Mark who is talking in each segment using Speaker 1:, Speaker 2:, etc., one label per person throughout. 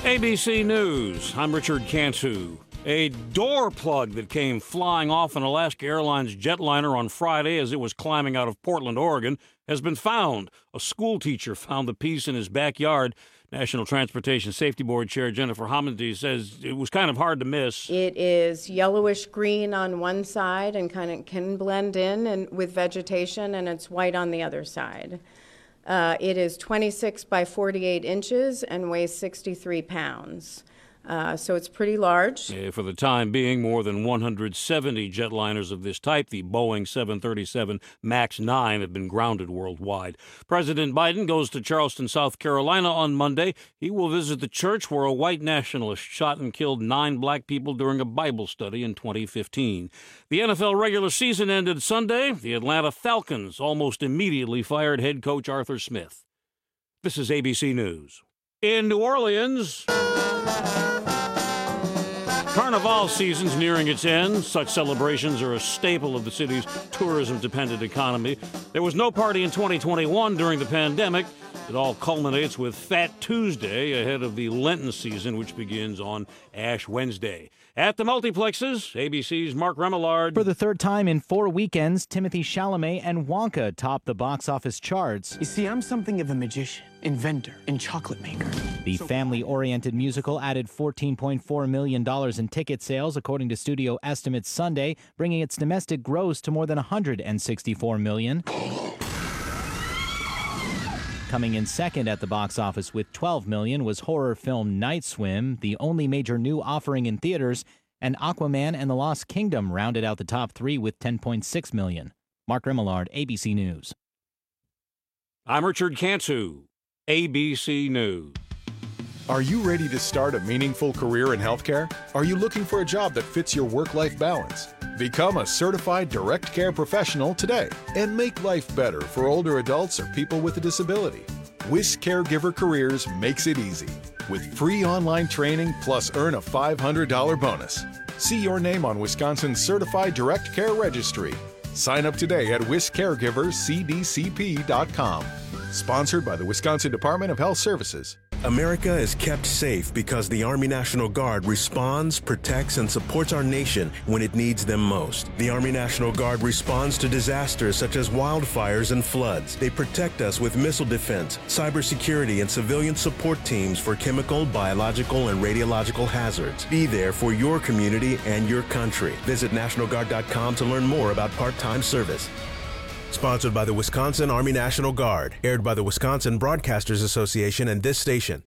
Speaker 1: ABC News, I'm Richard Cantu. A door plug that came flying off an Alaska Airlines jetliner on Friday as it was climbing out of Portland, Oregon, has been found. A school teacher found the piece in his backyard. National Transportation Safety Board Chair Jennifer Homendy says it was kind of hard to miss.
Speaker 2: It is yellowish green on one side and kind of can blend in and with vegetation, and it's white on the other side. It is 26 by 48 inches and weighs 63 pounds. So it's pretty large.
Speaker 1: For the time being, more than 170 jetliners of this type, the Boeing 737 MAX 9, have been grounded worldwide. President Biden goes to Charleston, South Carolina on Monday. He will visit the church where a white nationalist shot and killed 9 black people during a Bible study in 2015. The NFL regular season ended Sunday. The Atlanta Falcons almost immediately fired head coach Arthur Smith. This is ABC News. In New Orleans, Carnival season's nearing its end. Such celebrations are a staple of the city's tourism-dependent economy. There was no party in 2021 during the pandemic. It all culminates with Fat Tuesday ahead of the Lenten season, which begins on Ash Wednesday. At the multiplexes, ABC's Mark Remillard.
Speaker 3: For the third time in 4 weekends, Timothée Chalamet and Wonka topped the box office charts.
Speaker 4: You see, I'm something of a magician, inventor, and chocolate maker.
Speaker 3: The family-oriented musical added $14.4 million in ticket sales, according to studio estimates Sunday, bringing its domestic gross to more than $164 million. Coming in second at the box office with $12 million was horror film Night Swim, the only major new offering in theaters, and Aquaman and the Lost Kingdom rounded out the top 3 with $10.6 million. Mark Remillard, ABC News.
Speaker 1: I'm Richard Cantu, ABC News.
Speaker 5: Are you ready to start a meaningful career in healthcare? Are you looking for a job that fits your work-life balance? Become a certified direct care professional today and make life better for older adults or people with a disability. WIS Caregiver Careers makes it easy with free online training plus earn a $500 bonus. See your name on Wisconsin's Certified Direct Care Registry. Sign up today at wiscaregivercdcp.com. Sponsored by the Wisconsin Department of Health Services.
Speaker 6: America is kept safe because the Army National Guard responds, protects, and supports our nation when it needs them most. The Army National Guard responds to disasters such as wildfires and floods. They protect us with missile defense, cybersecurity, and civilian support teams for chemical, biological, and radiological hazards. Be there for your community and your country. Visit NationalGuard.com to learn more about part-time service. Sponsored by the Wisconsin Army National Guard. Aired by the Wisconsin Broadcasters Association and this station.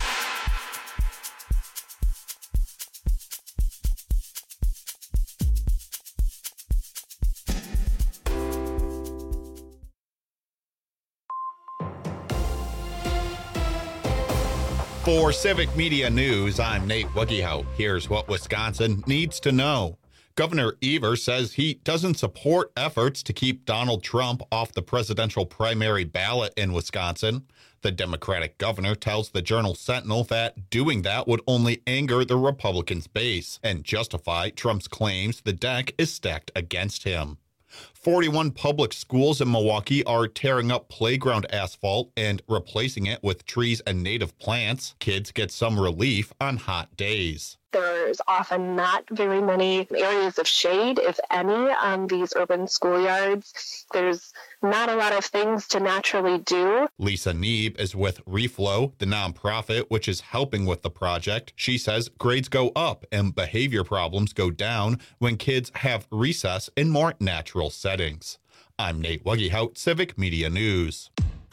Speaker 7: For Civic Media News, I'm Nate Wuggehout. Here's what Wisconsin needs to know. Governor Evers says he doesn't support efforts to keep Donald Trump off the presidential primary ballot in Wisconsin. The Democratic governor tells the Journal Sentinel that doing that would only anger the Republicans' base and justify Trump's claims the deck is stacked against him. 41 public schools in Milwaukee are tearing up playground asphalt and replacing it with trees and native plants. Kids get some relief on hot days.
Speaker 8: There's often not very many areas of shade, if any, on these urban schoolyards. There's not a lot of things to naturally do.
Speaker 7: Lisa Neeb is with Reflow, the nonprofit which is helping with the project. She says grades go up and behavior problems go down when kids have recess in more natural settings. I'm Nate Wuggehout, Civic Media News.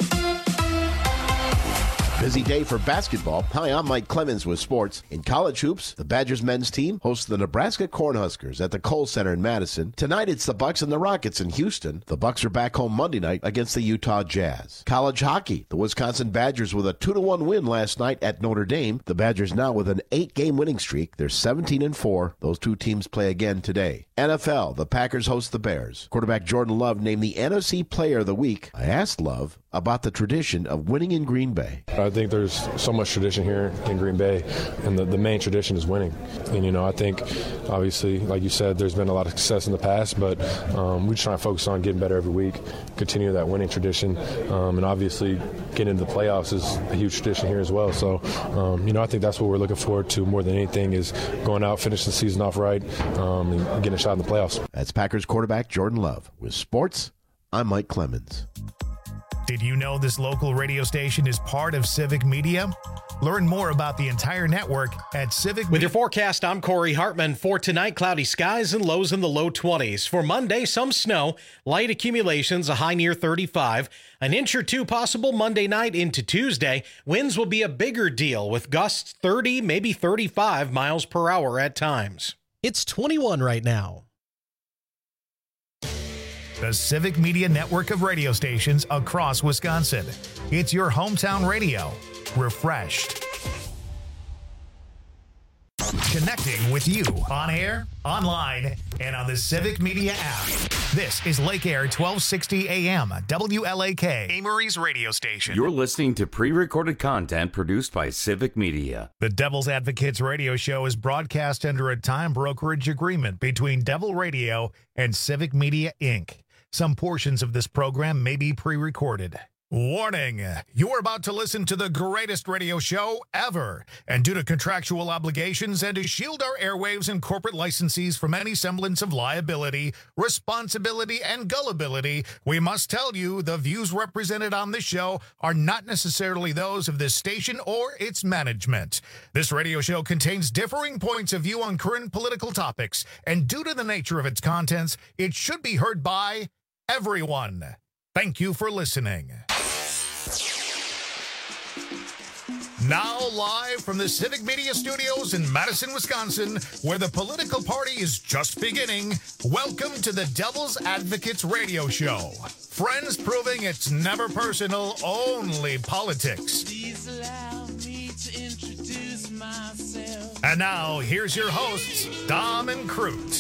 Speaker 9: Busy day for basketball. Hi, I'm Mike Clemens with sports. In college hoops, the Badgers men's team hosts the Nebraska Cornhuskers at the Kohl Center in Madison. Tonight, it's the Bucks and the Rockets in Houston. The Bucks are back home Monday night against the Utah Jazz. College hockey, the Wisconsin Badgers with a 2-1 win last night at Notre Dame. The Badgers now with an 8-game winning streak. They're 17-4. Those two teams play again today. NFL, the Packers host the Bears. Quarterback Jordan Love named the NFC Player of the Week. I asked Love about the tradition of winning in Green Bay.
Speaker 10: I think there's so much tradition here in Green Bay, and the main tradition is winning. And, I think, obviously, like you said, there's been a lot of success in the past, but we just try to focus on getting better every week, continue that winning tradition, and obviously getting into the playoffs is a huge tradition here as well. So, I think that's what we're looking forward to more than anything is going out, finishing the season off right, and getting a shot in the playoffs.
Speaker 9: That's Packers quarterback Jordan Love. With sports, I'm Mike Clemens.
Speaker 11: Did you know this local radio station is part of Civic Media? Learn more about the entire network at Civic.
Speaker 12: With your forecast, I'm Corey Hartman. For tonight, cloudy skies and lows in the low 20s. For Monday, some snow, light accumulations, a high near 35. An inch or two possible Monday night into Tuesday. Winds will be a bigger deal with gusts 30, maybe 35 miles per hour at times. It's 21 right now.
Speaker 11: The Civic Media network of radio stations across Wisconsin. It's your hometown radio. Refreshed. Connecting with you on air, online, and on the Civic Media app. This is Lake Air 1260 AM, WLAK, Amory's radio station.
Speaker 13: You're listening to pre-recorded content produced by Civic Media.
Speaker 11: The Devil's Advocates radio show is broadcast under a time brokerage agreement between Devil Radio and Civic Media, Inc. Some portions of this program may be pre-recorded. Warning, you're about to listen to the greatest radio show ever. And due to contractual obligations and to shield our airwaves and corporate licensees from any semblance of liability, responsibility, and gullibility, we must tell you the views represented on this show are not necessarily those of this station or its management. This radio show contains differing points of view on current political topics, and due to the nature of its contents, it should be heard by everyone. Thank you for listening. Now live from the Civic Media Studios in Madison, Wisconsin, where the political party is just beginning, welcome to the Devil's Advocates radio show. Friends proving it's never personal, only politics. Please allow me to introduce myself. And now, here's your hosts, Dom and Crute.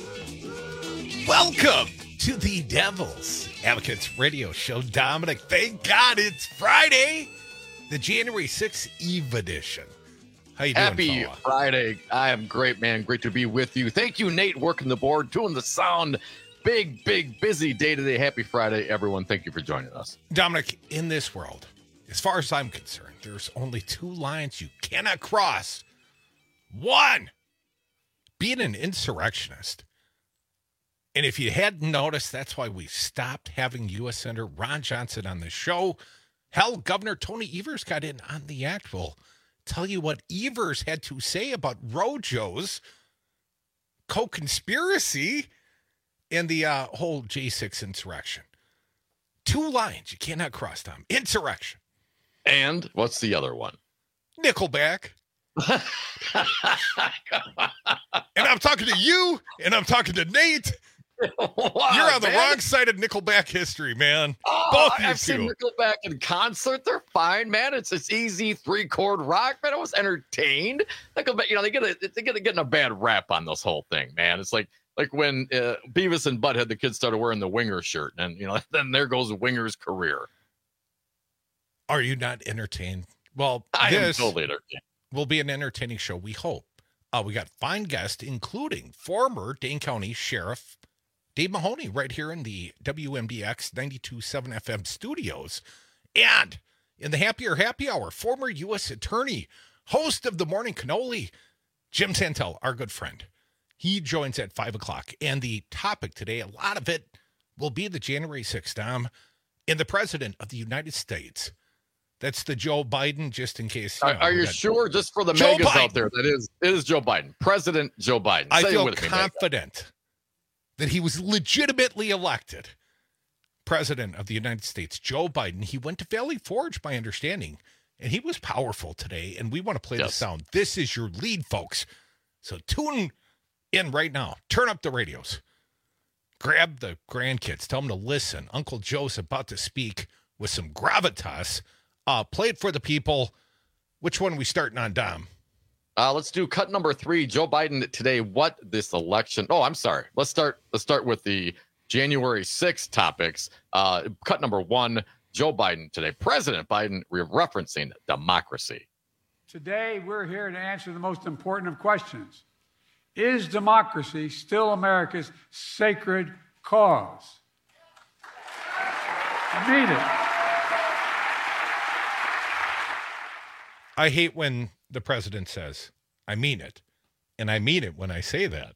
Speaker 14: Welcome to the Devil's Advocates radio show. Dominic, thank God it's Friday. The January 6th Eve edition. How you doing,
Speaker 15: Happy
Speaker 14: fella?
Speaker 15: Friday. I am great, man. Great to be with you. Thank you, Nate, working the board, doing the sound. Big, busy day today. Happy Friday, everyone. Thank you for joining us.
Speaker 14: Dominic, in this world, as far as I'm concerned, there's only two lines you cannot cross. One, being an insurrectionist. And if you hadn't noticed, that's why we stopped having U.S. Senator Ron Johnson on the show. Hell, Governor Tony Evers got in on the act. We'll tell you what Evers had to say about Rojo's co-conspiracy and the whole J6 insurrection. Two lines you cannot cross, Tom. Insurrection.
Speaker 15: And what's the other one?
Speaker 14: Nickelback. And I'm talking to you, and I'm talking to Nate.
Speaker 15: Wow,
Speaker 14: you're on the
Speaker 15: man.
Speaker 14: wrong side of Nickelback history, man.
Speaker 15: Oh,
Speaker 14: Both you
Speaker 15: I've seen Nickelback in concert. They're fine, man. It's easy 3-chord rock, man. I was entertained. Nickelback, they get getting a bad rap on this whole thing, man. It's like when Beavis and Butthead, the kids started wearing the Winger shirt, and then there goes Winger's career.
Speaker 14: Are you not entertained? Well,
Speaker 15: I am
Speaker 14: this
Speaker 15: totally entertained.
Speaker 14: Will be an entertaining show, we hope. We got fine guests, including former Dane County Sheriff Dave Mahoney, right here in the WMDX 92.7 FM studios. And in the Happier Happy Hour, former U.S. Attorney, host of the Morning Cannoli, Jim Santel, our good friend. He joins at 5 o'clock. And the topic today, a lot of it will be the January 6th, Dom, and the President of the United States. That's the Joe Biden, just in case.
Speaker 15: Are you sure? Just for the megas out there, it is Joe Biden. President Joe Biden.
Speaker 14: I feel confident that he was legitimately elected President of the United States. Joe Biden, he went to Valley Forge, my understanding, and he was powerful today, and we want to play the sound. This is your lead, folks. So tune in right now. Turn up the radios. Grab the grandkids. Tell them to listen. Uncle Joe's about to speak with some gravitas. Play it for the people. Which one are we starting on, Dom?
Speaker 15: Let's do cut number 3. Joe Biden today. What this election? Oh, I'm sorry. Let's start with the January 6th topics. Cut number 1. Joe Biden today. President Biden referencing democracy.
Speaker 16: Today, we're here to answer the most important of questions. Is democracy still America's sacred cause? I mean it.
Speaker 14: I hate when the president says, I mean it. And I mean it when I say that.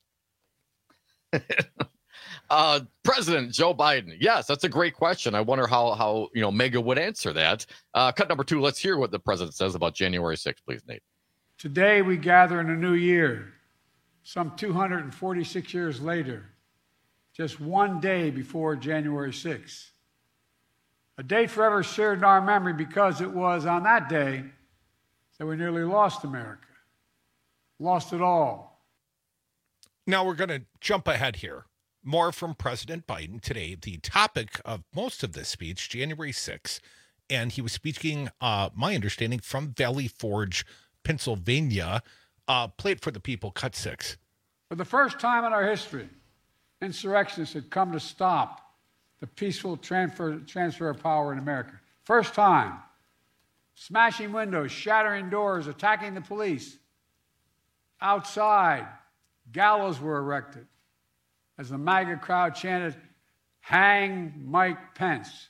Speaker 15: President Joe Biden. Yes, that's a great question. I wonder how Mega would answer that. Cut number 2. Let's hear what the president says about January 6th, please, Nate.
Speaker 16: Today we gather in a new year, some 246 years later, just one day before January 6th. A date forever shared in our memory because it was on that day that we nearly lost America. Lost it all.
Speaker 14: Now we're going to jump ahead here. More from President Biden today. The topic of most of this speech, January 6th, and he was speaking, my understanding, from Valley Forge, Pennsylvania. Play it for the people, cut 6.
Speaker 16: For the first time in our history, insurrectionists had come to stop the peaceful transfer of power in America. First time. Smashing windows, shattering doors, attacking the police. Outside, gallows were erected as the MAGA crowd chanted, "Hang Mike Pence."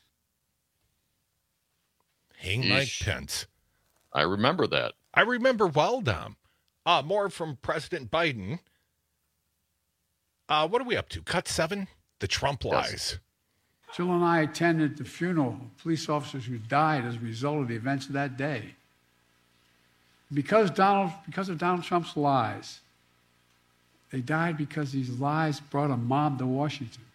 Speaker 14: Hang Mike Pence.
Speaker 15: I remember that.
Speaker 14: I remember well, Dom. More from President Biden. What are we up to? Cut 7? The Trump lies.
Speaker 16: Yes. Jill and I attended the funeral of police officers who died as a result of the events of that day. Because of Donald Trump's lies, they died because these lies brought a mob to Washington.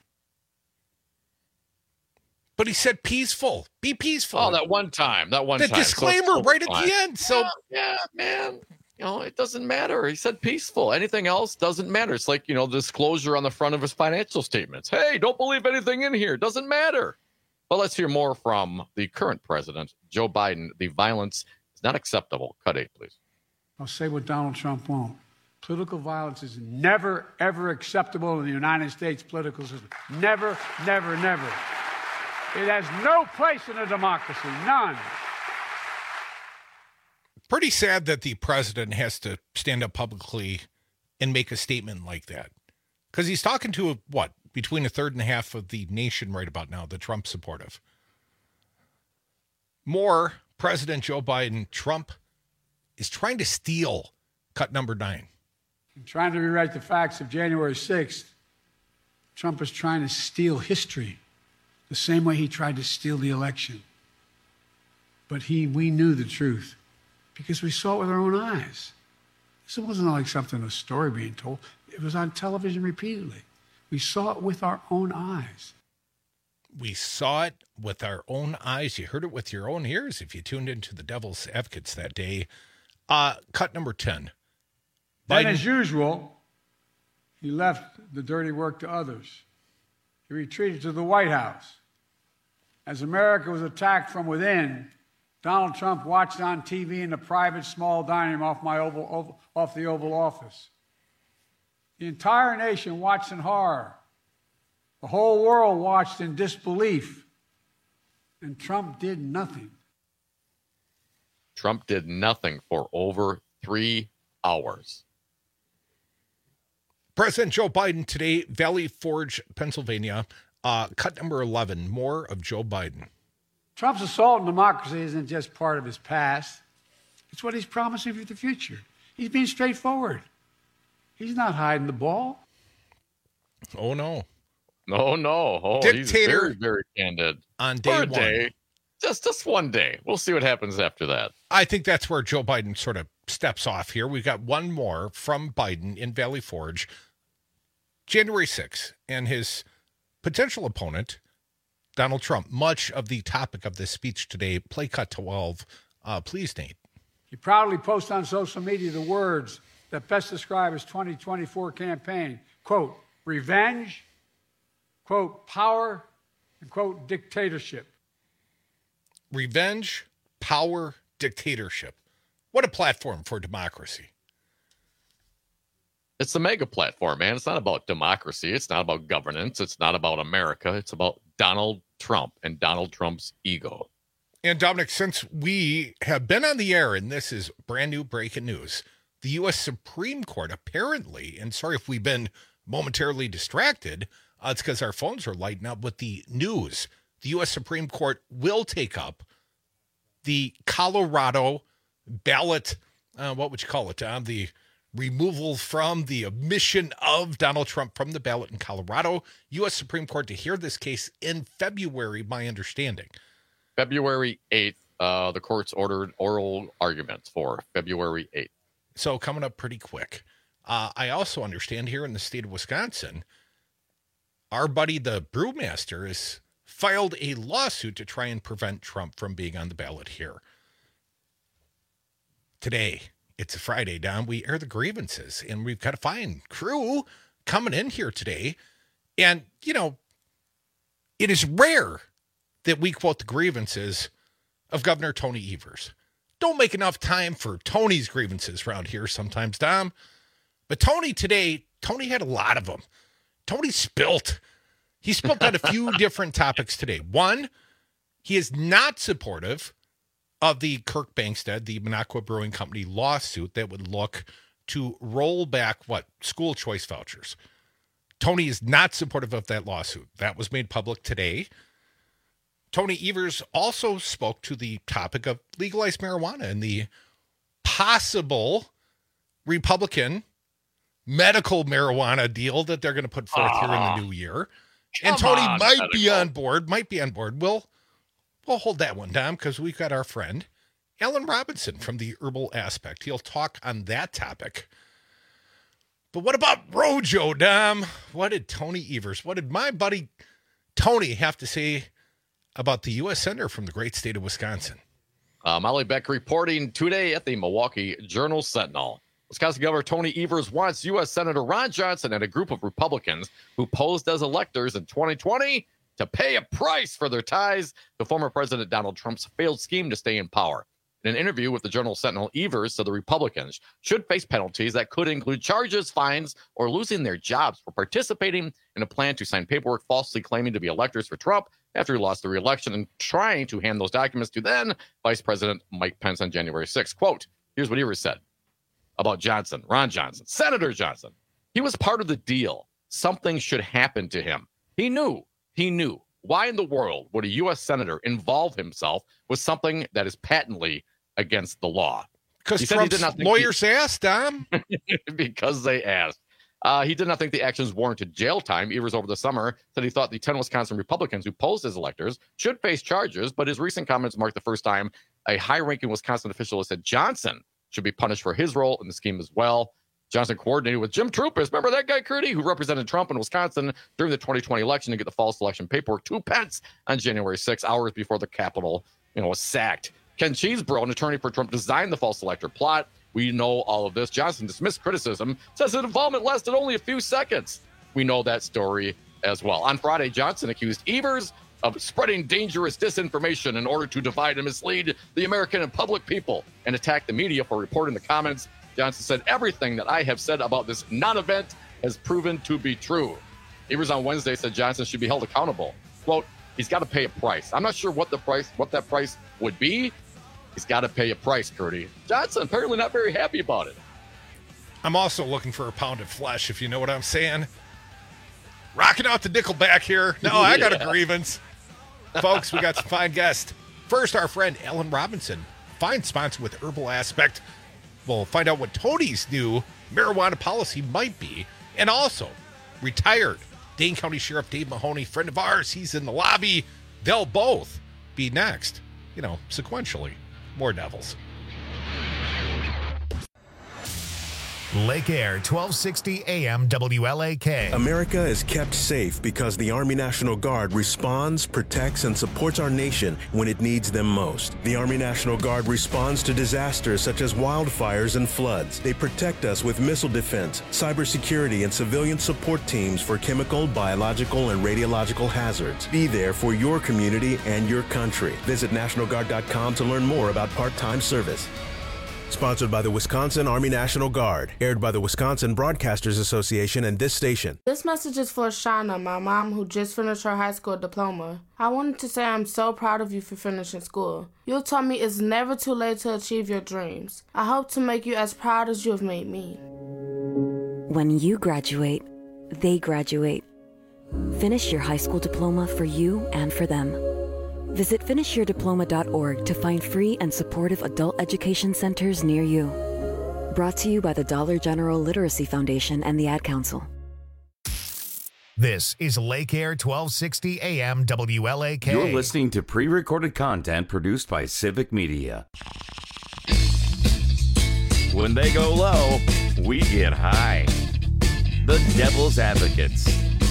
Speaker 14: But he said peaceful. Be peaceful.
Speaker 15: Oh, that one time.
Speaker 14: The disclaimer right at the end. So
Speaker 15: yeah, man. It doesn't matter. He said peaceful. Anything else doesn't matter. It's like, disclosure on the front of his financial statements. Hey, don't believe anything in here. Doesn't matter. But let's hear more from the current president, Joe Biden. The violence is not acceptable. Cut 8, please.
Speaker 16: I'll say what Donald Trump won't. Political violence is never, ever acceptable in the United States political system. Never, never, never. It has no place in a democracy. None.
Speaker 14: Pretty sad that the president has to stand up publicly and make a statement like that. Because he's talking to, between a third and a half of the nation right about now, the Trump supportive. More, President Joe Biden, Trump is trying to steal cut number 9.
Speaker 16: In trying to rewrite the facts of January 6th, Trump is trying to steal history the same way he tried to steal the election. But we knew the truth because we saw it with our own eyes. This wasn't like a story being told. It was on television repeatedly. We saw it with our own eyes.
Speaker 14: We saw it with our own eyes. You heard it with your own ears if you tuned into the Devil's Advocates that day. Cut number 10.
Speaker 16: Then, as usual, he left the dirty work to others. He retreated to the White House. As America was attacked from within, Donald Trump watched on TV in a private small dining room off the Oval Office. The entire nation watched in horror. The whole world watched in disbelief. And Trump did nothing.
Speaker 15: Trump did nothing for over 3 hours.
Speaker 14: President Joe Biden today, Valley Forge, Pennsylvania. Cut number 11, more of Joe Biden.
Speaker 16: Trump's assault on democracy isn't just part of his past. It's what he's promising for the future. He's being straightforward. He's not hiding the ball.
Speaker 14: Oh, no.
Speaker 15: No. Oh,
Speaker 14: Dictator
Speaker 15: he's very, very candid.
Speaker 14: On day one.
Speaker 15: Day. Just one day. We'll see what happens after that.
Speaker 14: I think that's where Joe Biden sort of steps off here. We've got one more from Biden in Valley Forge. January 6th, and his potential opponent, Donald Trump. Much of the topic of this speech today, play cut 12. Please, Nate.
Speaker 16: He proudly posts on social media the words that best describe his 2024 campaign. Quote, revenge, quote, power, and quote, dictatorship.
Speaker 14: Revenge, power, dictatorship. What a platform for democracy.
Speaker 15: It's the mega platform, man. It's not about democracy. It's not about governance. It's not about America. It's about Donald Trump and Donald Trump's ego.
Speaker 14: And Dominic, since we have been on the air, and this is brand new breaking news, the U.S. Supreme Court apparently, and sorry if we've been momentarily distracted, it's because our phones are lighting up with the news. The U.S. Supreme Court will take up the Colorado ballot, what would you call it, the removal from the omission of Donald Trump from the ballot in Colorado. U.S. Supreme Court to hear this case in February, my understanding.
Speaker 15: February 8th, the court's ordered oral arguments for February 8th.
Speaker 14: So coming up pretty quick. I also understand here in the state of Wisconsin, our buddy, the brewmaster, has filed a lawsuit to try and prevent Trump from being on the ballot here. Today, it's a Friday, Dom. We air the grievances, and we've got a fine crew coming in here today. And, you know, it is rare that we quote the grievances of Governor Tony Evers. Don't make enough time for Tony's grievances around here sometimes, Dom. But Tony today, Tony had a lot of them. Tony spilt. He spilt on a few different topics today. One, he is not supportive of the Kirk Bangstad, the Minocqua Brewing Company lawsuit that would look to roll back, school choice vouchers. Tony is not supportive of that lawsuit. That was made public today. Tony Evers also spoke to the topic of legalized marijuana and the possible Republican medical marijuana deal that they're going to put forth here in the new year. And Tony might be on board. We'll hold that one down because we've got our friend, Alan Robinson from the Herbal Aspect. He'll talk on that topic. But what about Rojo, Dom? What did Tony Evers, what did my buddy Tony have to say about the U.S. Senator from the great state of Wisconsin?
Speaker 15: Molly Beck reporting today at the Milwaukee Journal-Sentinel. Wisconsin Governor Tony Evers wants U.S. Senator Ron Johnson and a group of Republicans who posed as electors in 2020 to pay a price for their ties to former President Donald Trump's failed scheme to stay in power. In an interview with the Journal-Sentinel, Evers said the Republicans should face penalties that could include charges, fines, or losing their jobs for participating in a plan to sign paperwork falsely claiming to be electors for Trump after he lost the re-election and trying to hand those documents to then Vice President Mike Pence on January 6th. Quote, here's what Evers said about Johnson, Ron Johnson, Senator Johnson. He was part of the deal. Something should happen to him. He knew. Why in the world would a U.S. Senator involve himself with something that is patently against the law?
Speaker 14: Because Trump's lawyers asked, Dom.
Speaker 15: Because they asked. He did not think the actions warranted jail time. Evers over the summer said he thought the 10 Wisconsin Republicans who posed as electors should face charges, but his recent comments marked the first time a high-ranking Wisconsin official has said Johnson should be punished for his role in the scheme as well. Johnson coordinated with Jim Troopers. Remember that guy, Curdy, who represented Trump in Wisconsin during the 2020 election to get the false election paperwork to Pence on January 6, hours before the Capitol, was sacked. Ken Cheesebro, an attorney for Trump, designed the false elector plot. We know all of this. Johnson dismissed criticism, says his involvement lasted only a few seconds. We know that story as well. On Friday, Johnson accused Evers of spreading dangerous disinformation in order to divide and mislead the American and public people and attack the media for reporting the comments. Johnson said, everything that I have said about this non-event has proven to be true. Evers on Wednesday said Johnson should be held accountable. Quote, he's got to pay a price. I'm not sure what that price would be. He's got to pay a price, Curdy. Johnson apparently not very happy about it.
Speaker 14: I'm also looking for a pound of flesh, if you know what I'm saying. Rocking out the Nickelback here. No, I got a grievance. Folks, we got some fine guests. First, our friend Alan Robinson, fine sponsor with Herbal Aspect. We'll find out what Tony's new marijuana policy might be. And also, retired Dane County Sheriff Dave Mahoney, friend of ours, he's in the lobby. They'll both be next, sequentially. More Devils.
Speaker 11: Lake Air, 1260 AM WLAK.
Speaker 6: America is kept safe because the Army National Guard responds, protects, and supports our nation when it needs them most. The Army National Guard responds to disasters such as wildfires and floods. They protect us with missile defense, cybersecurity, and civilian support teams for chemical, biological, and radiological hazards. Be there for your community and your country. Visit NationalGuard.com to learn more about part-time service. Sponsored by the Wisconsin Army National Guard. Aired by the Wisconsin Broadcasters Association and this station.
Speaker 17: This message is for Shauna, my mom, who just finished her high school diploma. I wanted to say I'm so proud of you for finishing school. You told me it's never too late to achieve your dreams. I hope to make you as proud as you have made me.
Speaker 18: When you graduate, they graduate. Finish your high school diploma for you and for them. Visit finishyourdiploma.org to find free and supportive adult education centers near you. Brought to you by the Dollar General Literacy Foundation and the Ad Council.
Speaker 11: This is Lake Air 1260 AM WLAK.
Speaker 13: You're listening to pre-recorded content produced by Civic Media. When they go low, we get high. The Devil's Advocates.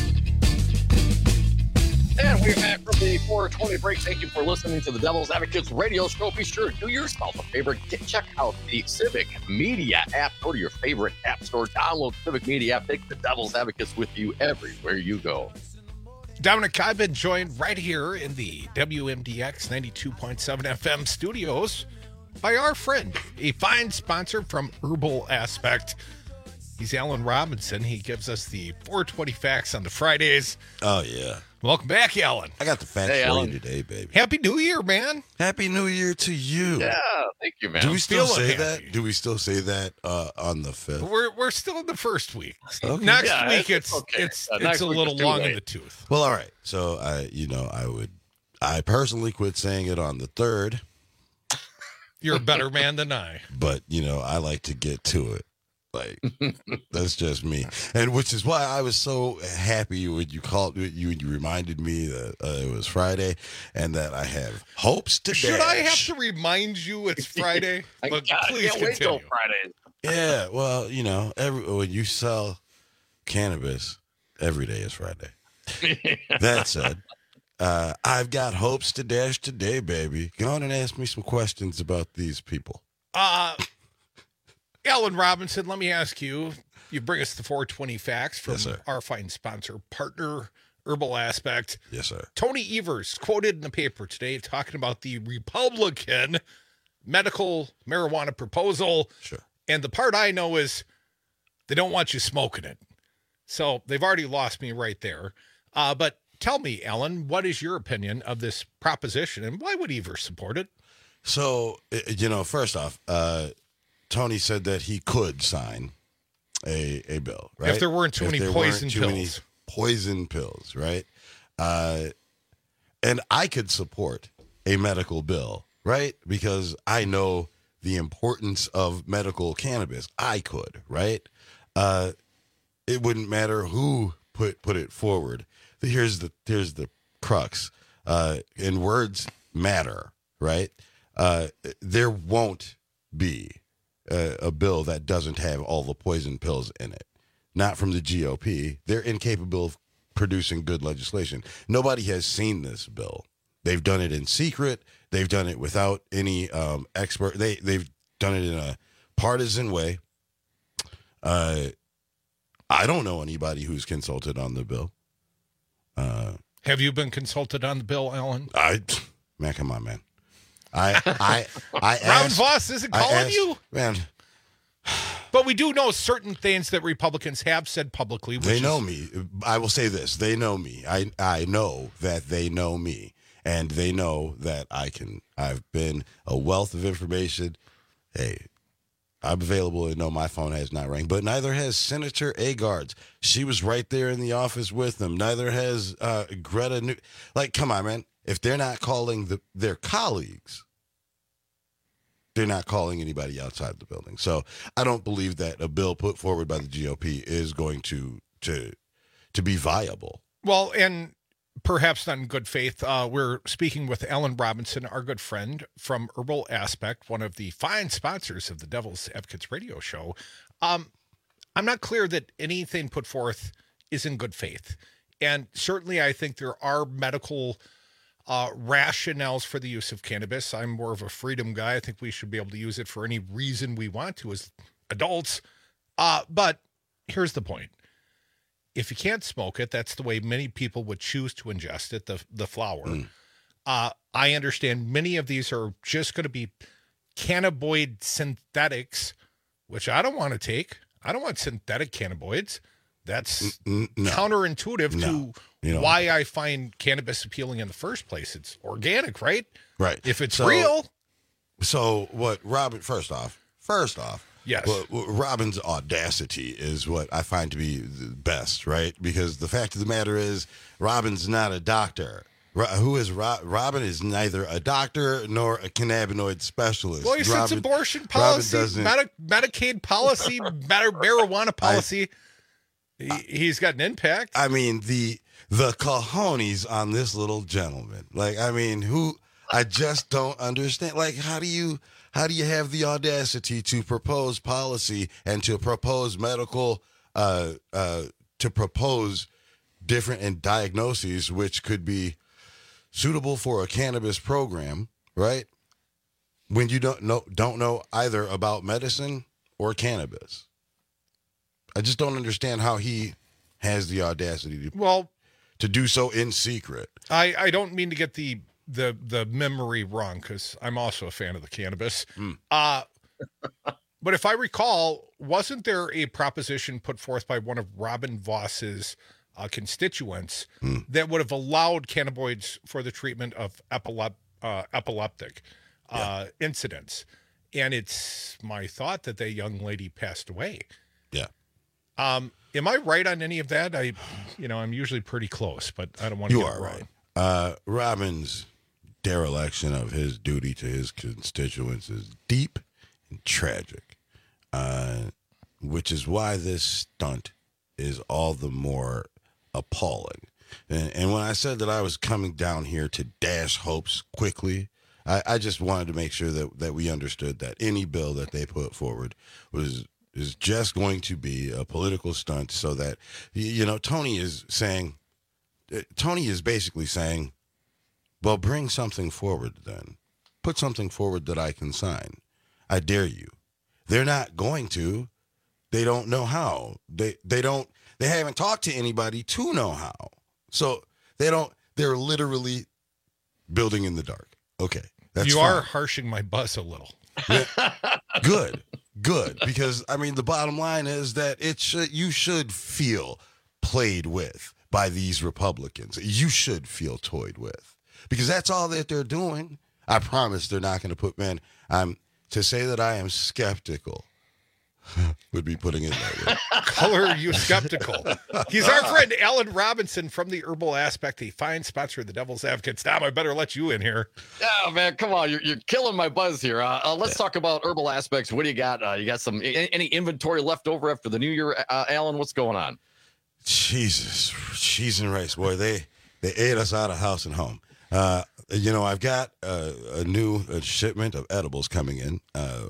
Speaker 15: And we're back from the 420 break. Thank you for listening to the Devil's Advocates radio show. Be sure to do yourself a favor. Check out the Civic Media app. Go to your favorite app store. Download the Civic Media app. Take the Devil's Advocates with you everywhere you go.
Speaker 14: Dominic, I've been joined right here in the WMDX 92.7 FM studios by our friend, a fine sponsor from Herbal Aspect. He's Alan Robinson. He gives us the 420 facts on the Fridays.
Speaker 19: Oh, yeah.
Speaker 14: Welcome back, Alan.
Speaker 19: I got the facts for you today, baby.
Speaker 14: Happy New Year, man.
Speaker 19: Happy New Year to you.
Speaker 15: Yeah, thank you, man.
Speaker 19: Do we still say
Speaker 14: happy.
Speaker 19: that? Do we still say that on the 5th?
Speaker 14: We're still in the first week.
Speaker 19: Okay.
Speaker 14: Next
Speaker 15: Yeah,
Speaker 14: week,
Speaker 15: it's
Speaker 14: it's
Speaker 15: okay.
Speaker 14: it's
Speaker 15: Next
Speaker 14: a
Speaker 15: week
Speaker 14: little
Speaker 15: is too
Speaker 14: long in
Speaker 15: late.
Speaker 14: the tooth.
Speaker 19: Well, all right. So I personally quit saying it on the 3rd,
Speaker 14: You're a better man than I.
Speaker 19: but I like to get to it. Like, that's just me. And which is why I was so happy when you reminded me that it was Friday and that I have hopes to
Speaker 14: Should I have
Speaker 19: dash.
Speaker 14: to remind you it's Friday? But
Speaker 15: I
Speaker 14: please
Speaker 15: can't wait till
Speaker 14: continue.
Speaker 15: Friday.
Speaker 19: Yeah, well, when you sell cannabis, every day is Friday. That said, I've got hopes to dash today, baby. Go on and ask me some questions about these people.
Speaker 14: Alan Robinson, let me ask you. You bring us the 420 facts from
Speaker 19: Yes, sir.
Speaker 14: our fine sponsor, partner, Herbal Aspect.
Speaker 19: Yes, sir.
Speaker 14: Tony Evers quoted in the paper today talking about the Republican medical marijuana proposal.
Speaker 19: Sure.
Speaker 14: And the part I know is they don't want you smoking it. So they've already lost me right there. But tell me, Alan, what is your opinion of this proposition and why would Evers support it?
Speaker 19: So, first off, Tony said that he could sign a bill, right?
Speaker 14: If there weren't too many poison pills.
Speaker 19: Poison pills, right? And I could support a medical bill, right? Because I know the importance of medical cannabis. I could, right? It wouldn't matter who put it forward. Here's the crux. And words matter, right? There won't be a bill that doesn't have all the poison pills in it. Not from the GOP. They're incapable of producing good legislation. Nobody has seen this bill. They've done it in secret. They've done it without any expert. They've done it in a partisan way. I don't know anybody who's consulted on the bill.
Speaker 14: Have you been consulted on the bill, Alan?
Speaker 19: Man, come on, man. I
Speaker 14: Ron Voss isn't calling you?
Speaker 19: Man.
Speaker 14: But we do know certain things that Republicans have said publicly.
Speaker 19: They know me. I will say this. They know me. I know that they know me. And they know that I've been a wealth of information. Hey, I'm available and know my phone has not rang. But neither has Senator Agard's. She was right there in the office with them. Neither has Greta. Come on, man. If they're not calling their colleagues, they're not calling anybody outside the building. So I don't believe that a bill put forward by the GOP is going to be viable.
Speaker 14: Well, and perhaps not in good faith. We're speaking with Alan Robinson, our good friend from Herbal Aspect, one of the fine sponsors of the Devil's Advocates radio show. I'm not clear that anything put forth is in good faith. And certainly I think there are medical rationales for the use of cannabis. I'm more of a freedom guy. I think we should be able to use it for any reason we want to as adults. But here's the point. If you can't smoke it, that's the way many people would choose to ingest it, the flower. I understand many of these are just going to be cannabinoid synthetics, which I don't want to take. I don't want synthetic cannabinoids. That's counterintuitive to why I find cannabis appealing in the first place. It's organic, right?
Speaker 19: Right.
Speaker 14: If it's real.
Speaker 19: So what Robin, first off,
Speaker 14: yes.
Speaker 19: what Robin's audacity is what I find to be the best, right? Because the fact of the matter is Robin's not a doctor. Robin is neither a doctor nor a cannabinoid specialist.
Speaker 14: Well, he sets abortion policy, Medicaid policy, marijuana policy. He's got an impact.
Speaker 19: I mean, the cojones on this little gentleman. Like, I mean, I just don't understand. Like, how do you have the audacity to propose policy and to propose medical, to propose different diagnoses which could be suitable for a cannabis program, right? When you don't know either about medicine or cannabis. I just don't understand how he has the audacity to do so in secret.
Speaker 14: I don't mean to get the memory wrong, because I'm also a fan of the cannabis. But if I recall, wasn't there a proposition put forth by one of Robin Voss's constituents that would have allowed cannabinoids for the treatment of epileptic incidents? And it's my thought that the young lady passed away.
Speaker 19: Yeah.
Speaker 14: Am I right on any of that? I'm usually pretty close, but I don't want to get it wrong.
Speaker 19: Right. Robin's dereliction of his duty to his constituents is deep and tragic, which is why this stunt is all the more appalling. And when I said that I was coming down here to dash hopes quickly, I just wanted to make sure that we understood that any bill that they put forward is just going to be a political stunt, so that, Tony is basically saying, well, bring something forward then. Put something forward that I can sign. I dare you. They're not going to. They don't know how. They haven't talked to anybody to know how. So they're literally building in the dark. Okay. That's
Speaker 14: you are harshing my buzz a little.
Speaker 19: Yeah. Good. Because, I mean, the bottom line is that you should feel played with by these Republicans. You should feel toyed with, because that's all that they're doing. I promise they're not going to put, to say that I am skeptical would be putting it that way.
Speaker 14: Color you skeptical. He's our friend Alan Robinson from the Herbal Aspect, a fine sponsor of the Devil's Advocates. Tom, I better let you in here.
Speaker 15: Yeah, man, come on. You're killing my buzz here. Let's talk about Herbal Aspects. What do you got? You got any inventory left over after the new year, Alan? What's going on?
Speaker 19: Jesus, cheese and rice, boy. They ate us out of house and home. I've got a new shipment of edibles coming in.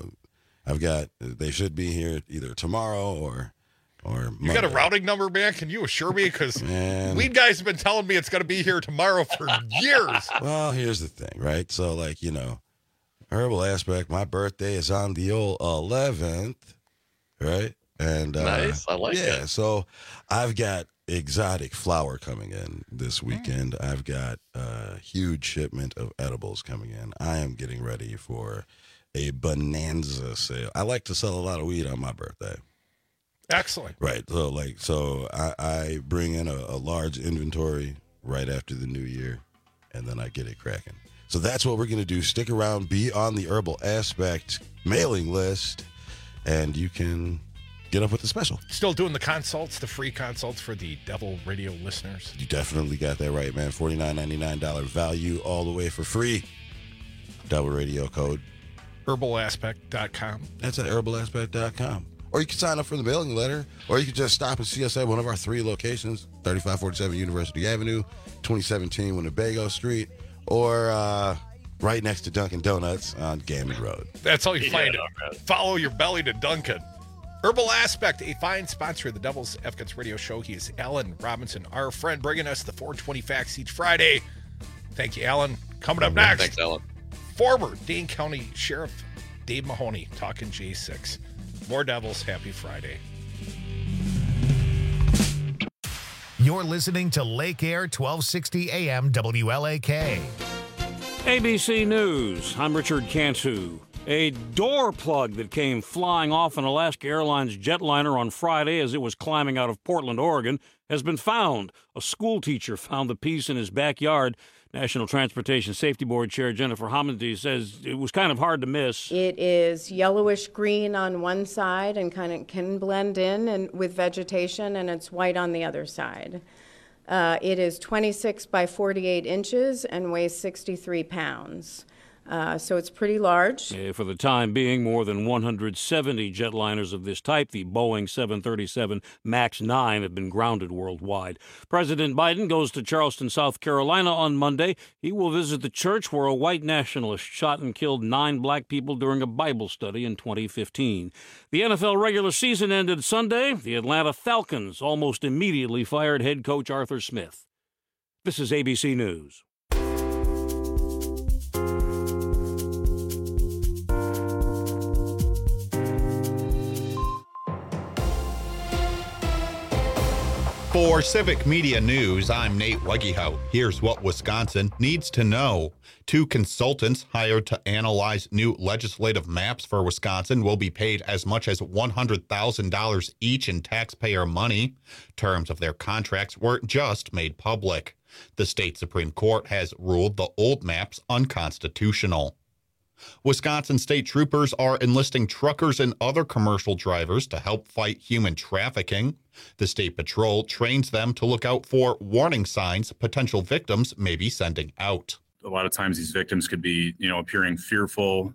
Speaker 19: They should be here either tomorrow or Monday.
Speaker 14: You got a routing number, man? Can you assure me? Because weed guys have been telling me it's going to be here tomorrow for years.
Speaker 19: Well, here's the thing, right? So, Herbal Aspect, my birthday is on the old 11th, right? And
Speaker 15: nice, I like it.
Speaker 19: Yeah, so I've got exotic flower coming in this weekend. I've got a huge shipment of edibles coming in. I am getting ready for a bonanza sale. I like to sell a lot of weed on my birthday.
Speaker 14: Excellent.
Speaker 19: Right. So I bring in a large inventory right after the new year, and then I get it cracking. So that's what we're going to do. Stick around, be on the Herbal Aspect mailing list, and you can get up with the special.
Speaker 14: Still doing the consults, the free consults for the Devil Radio listeners.
Speaker 19: You definitely got that right, man. $49.99 value all the way for free. Devil Radio code.
Speaker 14: Herbalaspect.com.
Speaker 19: That's at herbalaspect.com. Or you can sign up for the mailing letter, or you can just stop and see us at one of our 3 locations, 3547 University Avenue, 2017 Winnebago Street, or right next to Dunkin' Donuts on Gammon Road.
Speaker 14: That's all you find it. Follow your belly to Dunkin'. Herbal Aspect, a fine sponsor of the Devil's Advocates radio show. He is Alan Robinson, our friend, bringing us the 420 facts each Friday. Thank you, Alan. Coming up next.
Speaker 15: Thanks, Alan.
Speaker 14: Former Dane County Sheriff Dave Mahoney talking J6. More Devils. Happy Friday.
Speaker 11: You're listening to Lake Air 1260 AM WLAK.
Speaker 1: ABC News. I'm Richard Cantu. A door plug that came flying off an Alaska Airlines jetliner on Friday as it was climbing out of Portland, Oregon, has been found. A school teacher found the piece in his backyard. National Transportation Safety Board Chair Jennifer Homendy says it was kind of hard to miss.
Speaker 2: It is yellowish green on one side and kind of can blend in and with vegetation, and it's white on the other side. It is 26 by 48 inches and weighs 63 pounds. So it's pretty large.
Speaker 1: For the time being, more than 170 jetliners of this type, the Boeing 737 MAX 9, have been grounded worldwide. President Biden goes to Charleston, South Carolina on Monday. He will visit the church where a white nationalist shot and killed 9 black people during a Bible study in 2015. The NFL regular season ended Sunday. The Atlanta Falcons almost immediately fired head coach Arthur Smith. This is ABC News.
Speaker 7: For Civic Media News, I'm Nate Weggehout. Here's what Wisconsin needs to know. 2 consultants hired to analyze new legislative maps for Wisconsin will be paid as much as $100,000 each in taxpayer money. Terms of their contracts were just made public. The state Supreme Court has ruled the old maps unconstitutional. Wisconsin state troopers are enlisting truckers and other commercial drivers to help fight human trafficking. The state patrol trains them to look out for warning signs potential victims may be sending out.
Speaker 20: A lot of times these victims could be, appearing fearful,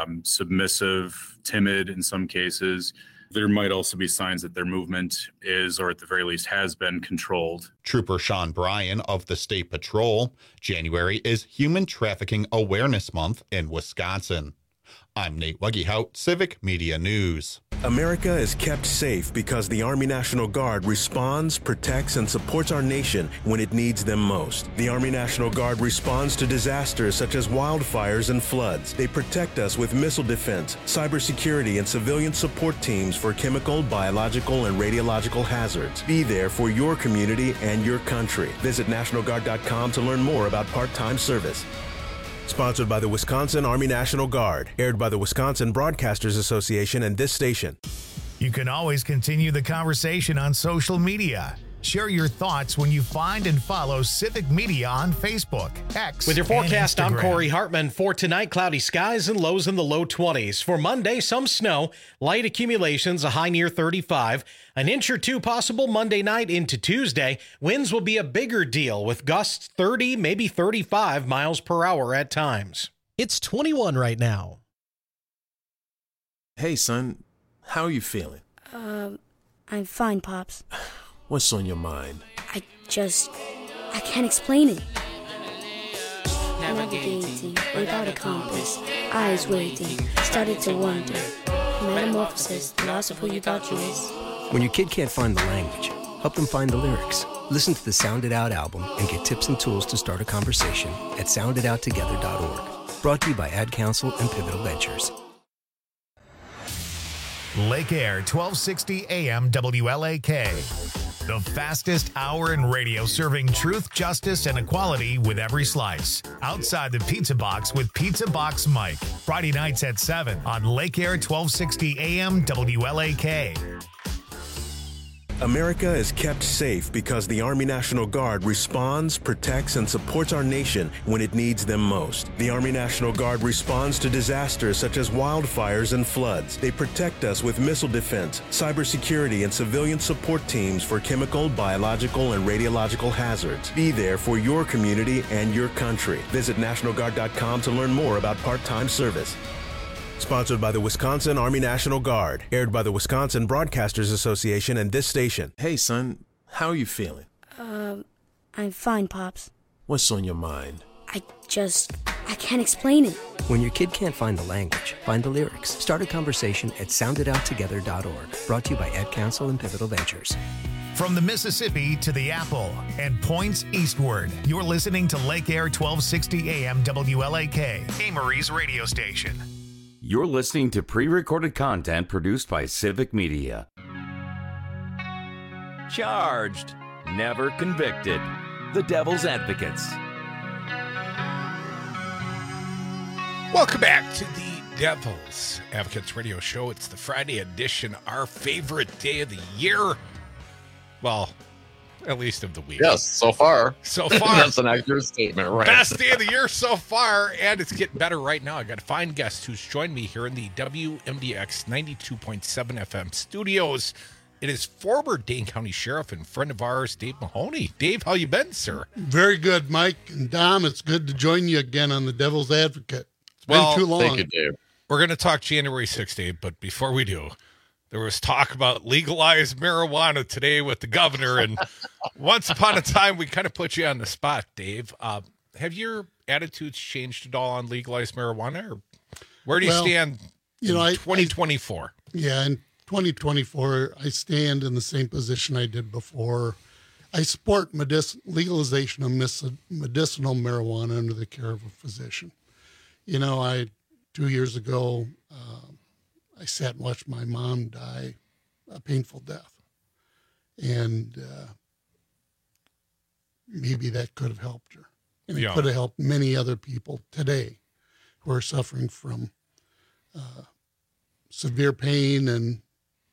Speaker 20: submissive, timid in some cases. There might also be signs that their movement is, or at the very least has been, controlled.
Speaker 7: Trooper Sean Bryan of the State Patrol. January is Human Trafficking Awareness Month in Wisconsin. I'm Nate Weggehout, Civic Media News.
Speaker 6: America is kept safe because the Army National Guard responds, protects, and supports our nation when it needs them most. The Army National Guard responds to disasters such as wildfires and floods. They protect us with missile defense, cybersecurity, and civilian support teams for chemical, biological, and radiological hazards. Be there for your community and your country. Visit NationalGuard.com to learn more about part-time service. Sponsored by the Wisconsin Army National Guard. Aired by the Wisconsin Broadcasters Association and this station.
Speaker 11: You can always continue the conversation on social media. Share your thoughts when you find and follow Civic Media on Facebook, X,
Speaker 12: With your forecast,
Speaker 11: and
Speaker 12: I'm Corey Hartman. For tonight, cloudy skies and lows in the low 20s. For Monday, some snow, light accumulations, a high near 35. An inch or 2 possible Monday night into Tuesday. Winds will be a bigger deal with gusts 30, maybe 35 miles per hour at times.
Speaker 21: It's 21 right now.
Speaker 22: Hey, son, how are you feeling?
Speaker 23: I'm fine, Pops.
Speaker 22: What's on your mind?
Speaker 23: I can't explain it. Navigating without a compass, eyes waiting, started to wonder. Metamorphosis, the loss of who you thought you was.
Speaker 24: When your kid can't find the language, help them find the lyrics. Listen to the Sound It Out album and get tips and tools to start a conversation at sounditouttogether.org. Brought to you by Ad Council and Pivotal Ventures.
Speaker 11: Lake Air 1260 AM WLAK. The fastest hour in radio, serving truth, justice, and equality with every slice. Outside the Pizza Box with Pizza Box Mike. Friday nights at 7 on Lake Air 1260 AM WLAK.
Speaker 6: America is kept safe because the Army National Guard responds, protects, and supports our nation when it needs them most. The Army National Guard responds to disasters such as wildfires and floods. They protect us with missile defense, cybersecurity, and civilian support teams for chemical, biological, and radiological hazards. Be there for your community and your country. Visit NationalGuard.com to learn more about part-time service. Sponsored by the Wisconsin Army National Guard. Aired by the Wisconsin Broadcasters Association and this station.
Speaker 22: Hey, son, how are you feeling?
Speaker 23: I'm fine, Pops.
Speaker 22: What's on your mind?
Speaker 23: I can't explain it.
Speaker 24: When your kid can't find the language, find the lyrics. Start a conversation at sounditouttogether.org. Brought to you by Ad Council and Pivotal Ventures.
Speaker 11: From the Mississippi to the Apple and points eastward, you're listening to Lake Air 1260 AM WLAK, Amory's radio station.
Speaker 13: You're listening to pre-recorded content produced by Civic Media. Charged, never convicted. The Devil's Advocates.
Speaker 14: Welcome back to the Devil's Advocates Radio Show. It's the Friday edition, our favorite day of the year. Well, at least of the week.
Speaker 15: Yes, so far.
Speaker 14: So far.
Speaker 15: That's an accurate statement, right?
Speaker 14: Best day of the year so far, and it's getting better right now. I got a fine guest who's joined me here in the WMDX 92.7 FM studios. It is former Dane County Sheriff and friend of ours, Dave Mahoney. Dave, how you been, sir?
Speaker 3: Very good, Mike. And Dom, it's good to join you again on the Devil's Advocate. It's been too long.
Speaker 15: Thank you, Dave.
Speaker 14: We're going to talk January 6th, Dave, but before we do, there was talk about legalized marijuana today with the governor, and once upon a time, we kind of put you on the spot, Dave. Have your attitudes changed at all on legalized marijuana, or where do you stand in 2024?
Speaker 3: In 2024, I stand in the same position I did before. I support legalization of medicinal marijuana under the care of a physician. 2 years ago, I sat and watched my mom die a painful death. And maybe that could have helped her. And it could have helped many other people today who are suffering from severe pain and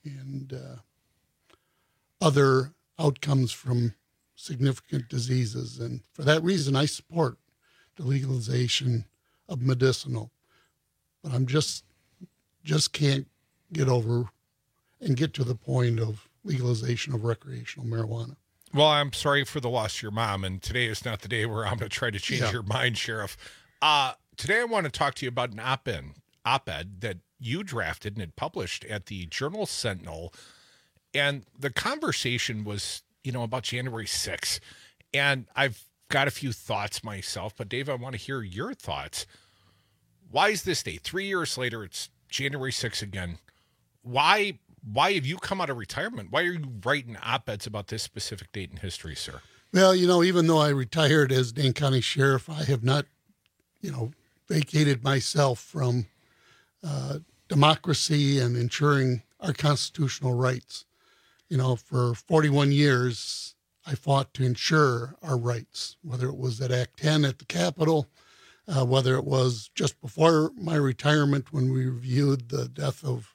Speaker 3: other outcomes from significant diseases. And for that reason, I support the legalization of medicinal. But I'm just can't get over and get to the point of legalization of recreational marijuana.
Speaker 14: Well, I'm sorry for the loss of your mom, and today is not the day where I'm going to try to change your mind, Sheriff. Today I want to talk to you about an op-ed that you drafted and had published at the Journal-Sentinel, and the conversation was, about January 6th, and I've got a few thoughts myself, but Dave, I want to hear your thoughts. Why is this day? 3 years later, it's January 6th again. Why have you come out of retirement? Why are you writing op-eds about this specific date in history, sir?
Speaker 3: Well, even though I retired as Dane County Sheriff, I have not, vacated myself from democracy and ensuring our constitutional rights. For 41 years, I fought to ensure our rights, whether it was at Act 10 at the Capitol, whether it was just before my retirement when we reviewed the death of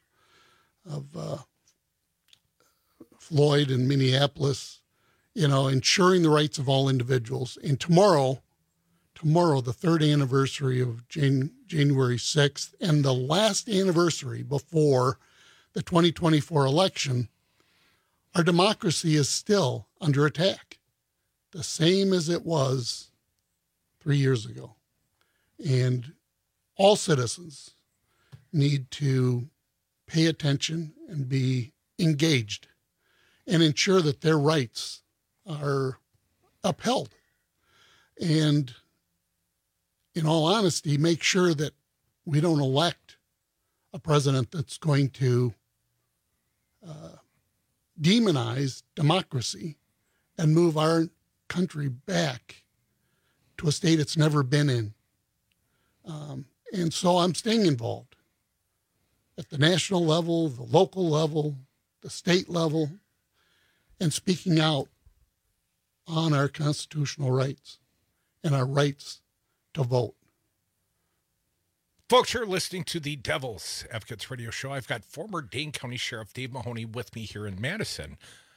Speaker 3: Floyd in Minneapolis, ensuring the rights of all individuals. And tomorrow, the third anniversary of January 6th and the last anniversary before the 2024 election, our democracy is still under attack, the same as it was 3 years ago. And all citizens need to pay attention and be engaged and ensure that their rights are upheld. And in all honesty, make sure that we don't elect a president that's going to demonize democracy and move our country back to a state it's never been in. And so I'm staying involved at the national level, the local level, the state level, and speaking out on our constitutional rights and our rights to vote.
Speaker 14: Folks, you're listening to the Devil's Advocates Radio Show. I've got former Dane County Sheriff Dave Mahoney with me here in Madison.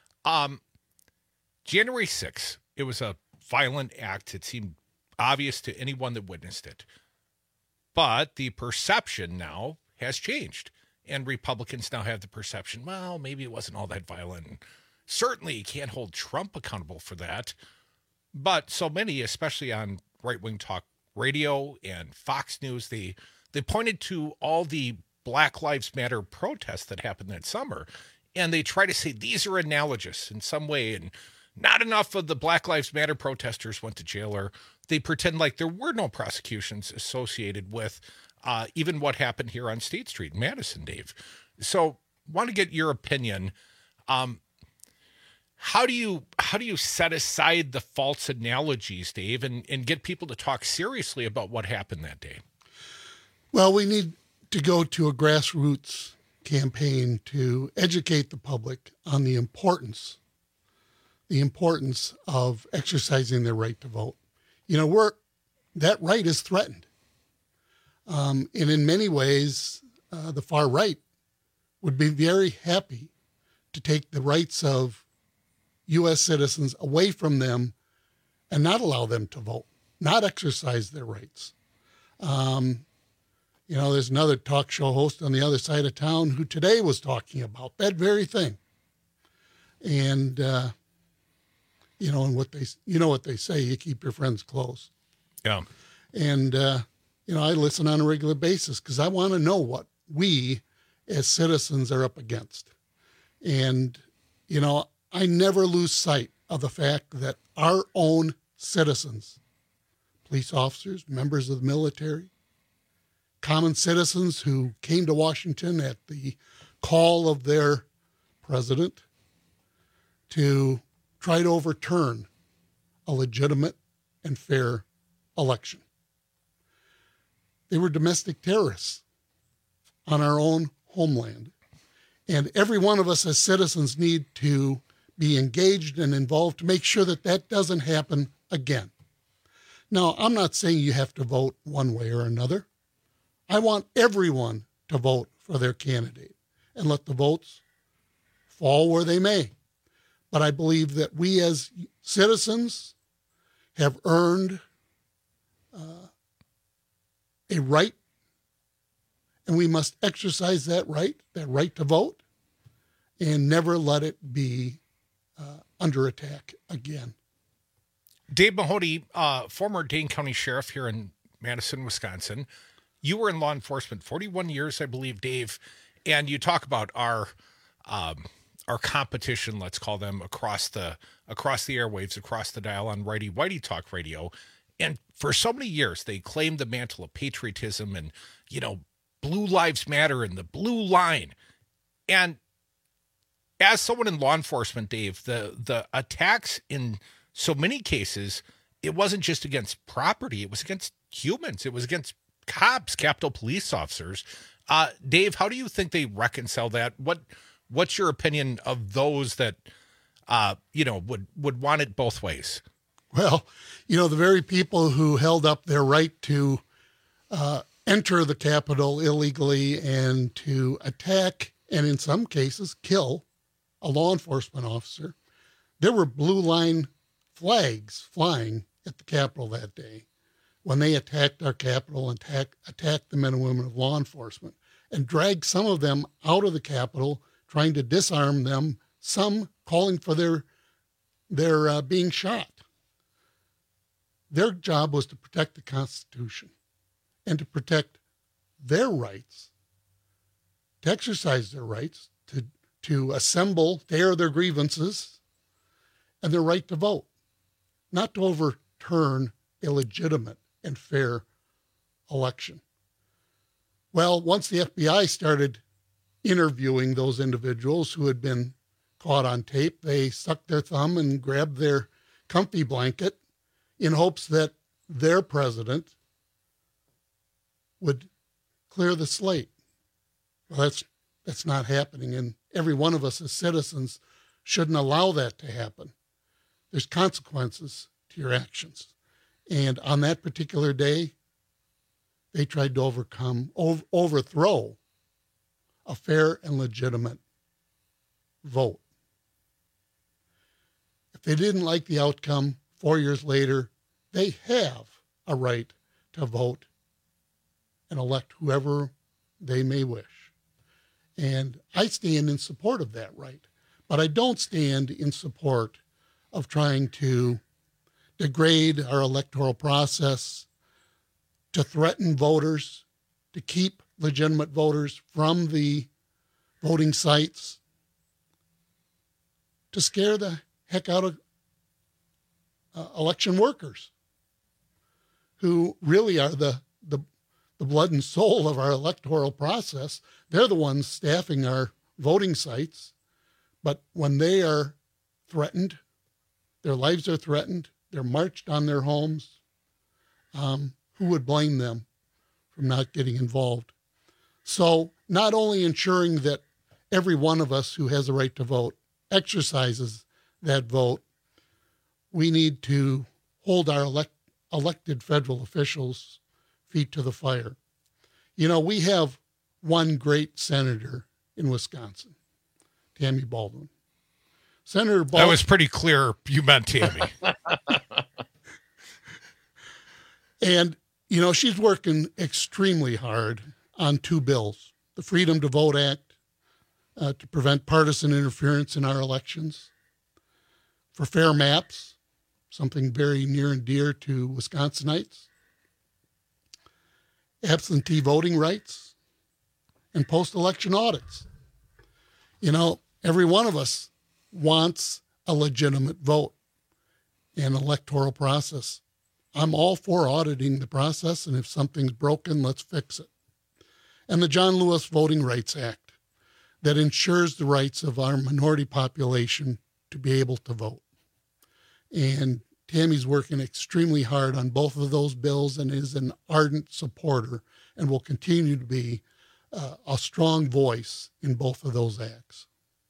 Speaker 14: January 6th, it was a violent act. It seemed obvious to anyone that witnessed it. But the perception now has changed. And Republicans now have the perception, well, maybe it wasn't all that violent. And certainly you can't hold Trump accountable for that. But so many, especially on right-wing talk radio and Fox News, they pointed to all the Black Lives Matter protests that happened that summer. And they try to say these are analogous in some way. And not enough of the Black Lives Matter protesters went to jail, or they pretend like there were no prosecutions associated with even what happened here on State Street in Madison, Dave. So want to get your opinion. How do you set aside the false analogies, Dave, and get people to talk seriously about what happened that day?
Speaker 3: Well, we need to go to a grassroots campaign to educate the public on the importance of exercising their right to vote. That right is threatened. And in many ways, the far right would be very happy to take the rights of U.S. citizens away from them and not allow them to vote, not exercise their rights. There's another talk show host on the other side of town who today was talking about that very thing. And, and what they say, you keep your friends close.
Speaker 14: Yeah.
Speaker 3: And, I listen on a regular basis because I want to know what we as citizens are up against. And, I never lose sight of the fact that our own citizens, police officers, members of the military, common citizens who came to Washington at the call of their president to try to overturn a legitimate and fair election. They were domestic terrorists on our own homeland. And every one of us as citizens need to be engaged and involved to make sure that that doesn't happen again. Now, I'm not saying you have to vote one way or another. I want everyone to vote for their candidate and let the votes fall where they may. But I believe that we as citizens have earned a right, and we must exercise that right to vote, and never let it be under attack again.
Speaker 14: Dave Mahoney, former Dane County Sheriff here in Madison, Wisconsin. You were in law enforcement 41 years, I believe, Dave, and you talk about our competition, let's call them, across the airwaves, across the dial on Righty Whitey Talk Radio. And for so many years, they claimed the mantle of patriotism and, Blue Lives Matter and the blue line. And as someone in law enforcement, Dave, the attacks in so many cases, it wasn't just against property. It was against humans. It was against cops, Capitol Police officers. Dave, how do you think they reconcile that? What's your opinion of those that, would want it both ways?
Speaker 3: Well, the very people who held up their right to enter the Capitol illegally and to attack and in some cases kill a law enforcement officer, there were blue line flags flying at the Capitol that day when they attacked our Capitol and attacked the men and women of law enforcement and dragged some of them out of the Capitol, trying to disarm them, some calling for their being shot. Their job was to protect the Constitution and to protect their rights, to exercise their rights, to assemble, to air their grievances, and their right to vote, not to overturn a legitimate and fair election. Well, once the FBI started interviewing those individuals who had been caught on tape, they sucked their thumb and grabbed their comfy blanket in hopes that their president would clear the slate. Well, that's not happening, and every one of us as citizens shouldn't allow that to happen. There's consequences to your actions. And on that particular day, they tried to overthrow a fair and legitimate vote. If they didn't like the outcome 4 years later, they have a right to vote and elect whoever they may wish. And I stand in support of that right. But I don't stand in support of trying to degrade our electoral process, to threaten voters, to keep legitimate voters from the voting sites, to scare the heck out of election workers who really are the blood and soul of our electoral process. They're the ones staffing our voting sites. But when they are threatened, their lives are threatened, they're marched on their homes, who would blame them from not getting involved? So not only ensuring that every one of us who has a right to vote exercises that vote, we need to hold our elected federal officials' feet to the fire. You know, we have one great senator in Wisconsin, Tammy Baldwin. Senator Baldwin.
Speaker 14: That was pretty clear you meant Tammy.
Speaker 3: And, you know, she's working extremely hard on 2 bills. The Freedom to Vote Act to prevent partisan interference in our elections. For fair maps, something very near and dear to Wisconsinites. Absentee voting rights and post-election audits. You know, every one of us wants a legitimate vote and electoral process. I'm all for auditing the process, and if something's broken, let's fix it. And the John Lewis Voting Rights Act that ensures the rights of our minority population to be able to vote. And Tammy's working extremely hard on both of those bills and is an ardent supporter and will continue to be a strong voice in both of those acts.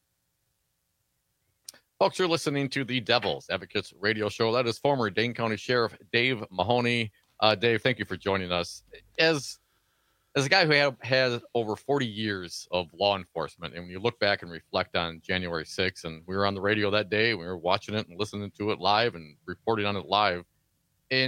Speaker 15: Folks, you're listening to the Devil's Advocates radio show. That is former Dane County Sheriff Dave Mahoney. Dave, thank you for joining us. As a guy who had over 40 years of law enforcement, and when you look back and reflect on January 6th, and we were on the radio that day, we were watching it and listening to it live and reporting on it live, and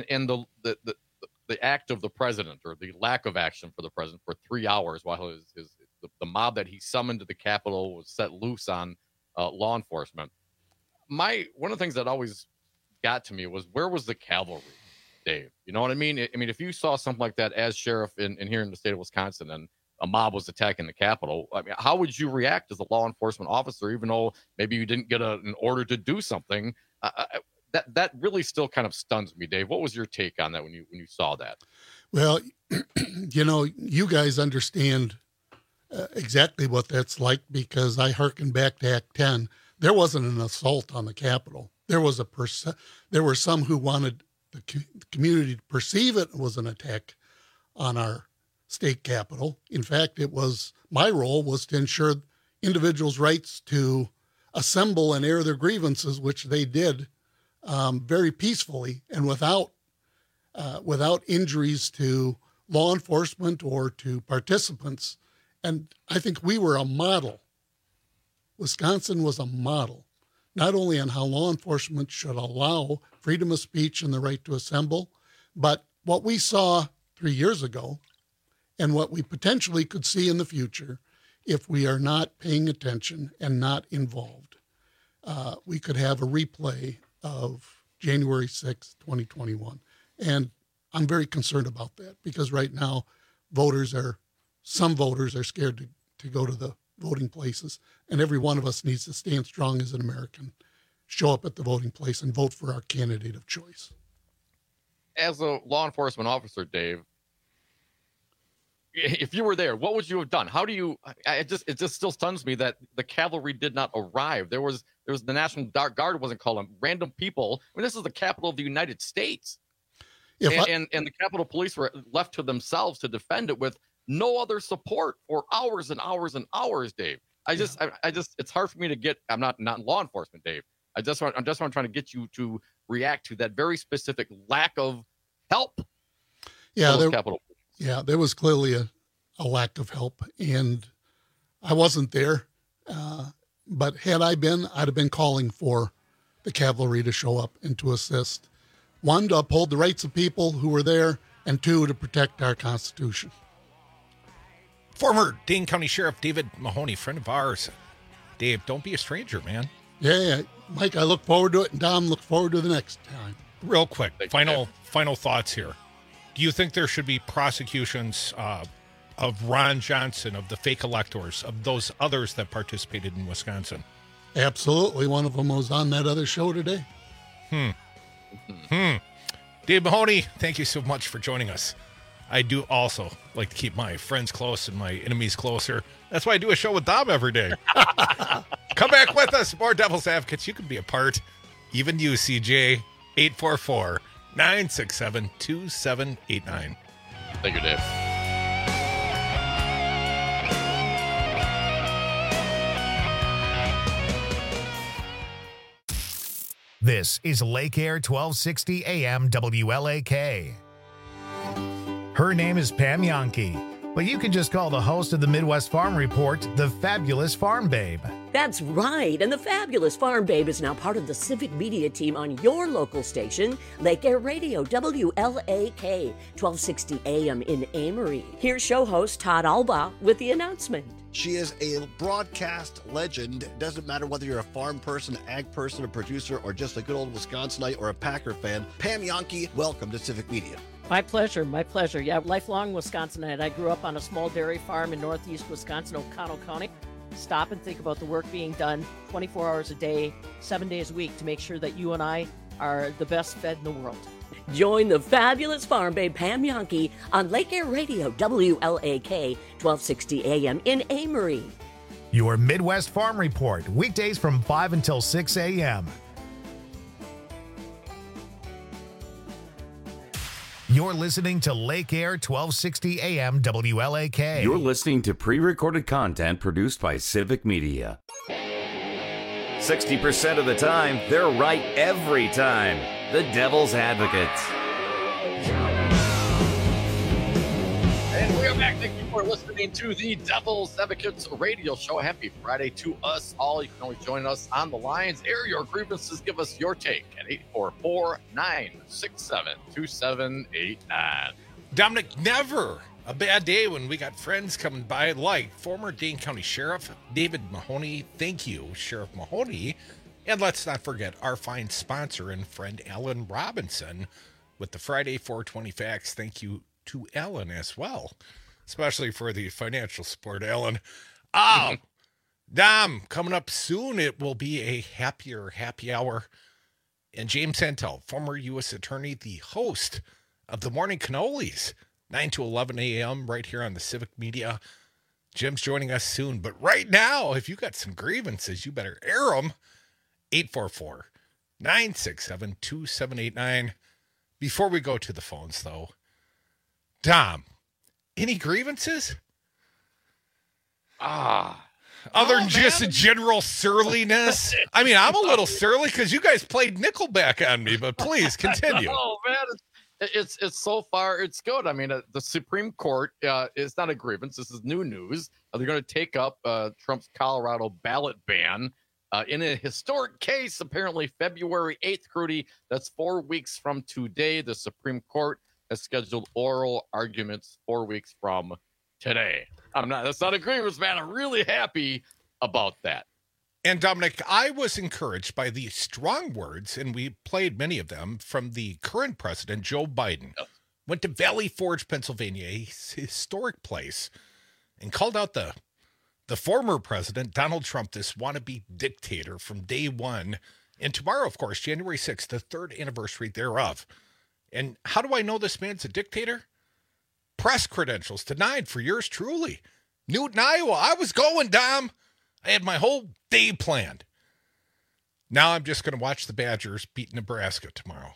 Speaker 15: the act of the president, or the lack of action for the president, for 3 hours while the mob that he summoned to the Capitol was set loose on law enforcement. One of the things that always got to me was, where was the cavalry, Dave? You know what I mean? If you saw something like that as sheriff in here in the state of Wisconsin and a mob was attacking the Capitol, I mean, how would you react as a law enforcement officer, even though maybe you didn't get an order to do something? That really still kind of stuns me, Dave. What was your take on that when you saw that?
Speaker 3: Well, you know, you guys understand exactly what that's like, because I hearken back to Act 10. There wasn't an assault on the Capitol. There were some who wanted the community to perceive it was an attack on our state capitol. In fact, my role was to ensure individuals' rights to assemble and air their grievances, which they did very peacefully and without injuries to law enforcement or to participants. And I think we were a model. Wisconsin was a model, not only on how law enforcement should allow freedom of speech and the right to assemble, but what we saw 3 years ago and what we potentially could see in the future if we are not paying attention and not involved. We could have a replay of January 6th, 2021. And I'm very concerned about that, because right now some voters are scared to go to the voting places, and every one of us needs to stand strong as an American, show up at the voting place and vote for our candidate of choice.
Speaker 15: As a law enforcement officer, Dave, if you were there, what would you have done? It just still stuns me that the cavalry did not arrive. There was the National Guard wasn't called on. Random people. I mean, this is the capital of the United States. And the Capitol Police were left to themselves to defend it with no other support for hours and hours and hours, Dave. I just, it's hard for me to get. I'm not in law enforcement, Dave. I'm just trying to get you to react to that very specific lack of help.
Speaker 3: Yeah, there was clearly a lack of help, and I wasn't there. But had I been, I'd have been calling for the cavalry to show up and to assist. 1, to uphold the rights of people who were there, and 2, to protect our Constitution.
Speaker 14: Former Dane County Sheriff David Mahoney, friend of ours. Dave, don't be a stranger, man.
Speaker 3: Yeah, Mike, I look forward to it, and Dom, look forward to the next time.
Speaker 14: Real quick, final thoughts here. Do you think there should be prosecutions of Ron Johnson, of the fake electors, of those others that participated in Wisconsin?
Speaker 3: Absolutely. One of them was on that other show today.
Speaker 14: Dave Mahoney, thank you so much for joining us. I do also like to keep my friends close and my enemies closer. That's why I do a show with Dom every day. Come back with us. More Devil's Advocates. You can be a part. Even you, CJ. 844-967-2789.
Speaker 15: Thank you, Dave.
Speaker 11: This is Lake Air 1260 AM WLAK. Her name is Pam Yonke. But you can just call the host of the Midwest Farm Report, the Fabulous Farm Babe.
Speaker 4: That's right, and the Fabulous Farm Babe is now part of the Civic Media team on your local station, Lake Air Radio, WLAK, 1260 AM in Amory. Here's show host Todd Alba with the announcement.
Speaker 5: She is a broadcast legend. Doesn't matter whether you're a farm person, ag person, a producer, or just a good old Wisconsinite or a Packer fan. Pam Jahnke, welcome to Civic Media.
Speaker 8: My pleasure, my pleasure. Yeah, lifelong Wisconsinite. I grew up on a small dairy farm in northeast Wisconsin, Oconto County. Stop and think about the work being done 24 hours a day, 7 days a week to make sure that you and I are the best fed in the world.
Speaker 4: Join the Fabulous Farm Babe Pam Jahnke on Lake Air Radio, WLAK, 1260 AM in Amory.
Speaker 11: Your Midwest Farm Report, weekdays from 5 until 6 a.m. You're listening to Lake Air 1260 AM WLAK.
Speaker 13: You're listening to pre-recorded content produced by Civic Media. 60% of the time, they're right every time. The Devil's Advocates.
Speaker 15: And we are back. Thank you for listening to the Devil's Advocates radio show. Happy Friday to us all. You can always join us on the lines. Air your grievances. Give us your take at 844-967-2789.
Speaker 14: Dominic, never a bad day when we got friends coming by like former Dane County Sheriff David Mahoney. Thank you, Sheriff Mahoney. And let's not forget our fine sponsor and friend, Ellen Robinson, with the Friday 420 Facts. Thank you to Ellen as well, especially for the financial support, Ellen. Dom, coming up soon, it will be a happier happy hour. And James Santel, former U.S. Attorney, the host of the Morning Cannolis, 9 to 11 a.m. right here on the Civic Media. Jim's joining us soon. But right now, if you got some grievances, you better air them. 844-967-2789. Before we go to the phones, though, Dom, any grievances? Other than just a general surliness? I mean, I'm a little surly because you guys played Nickelback on me, but please continue.
Speaker 15: Oh, man. It's so far, it's good. I mean, the Supreme Court is not a grievance. This is new news. They're going to take up Trump's Colorado ballot ban in a historic case, apparently February 8th, Rudy. That's 4 weeks from today. The Supreme Court has scheduled oral arguments 4 weeks from today. That's not a grievance, man. I'm really happy about that.
Speaker 14: And Dominic, I was encouraged by the strong words, and we played many of them, from the current president, Joe Biden. Went to Valley Forge, Pennsylvania, a historic place, and called out the former president, Donald Trump, this wannabe dictator from day one. And tomorrow, of course, January 6th, the third anniversary thereof. And how do I know this man's a dictator? Press credentials denied for yours truly. Newton, Iowa. I was going, Dom. I had my whole day planned. Now I'm just going to watch the Badgers beat Nebraska tomorrow.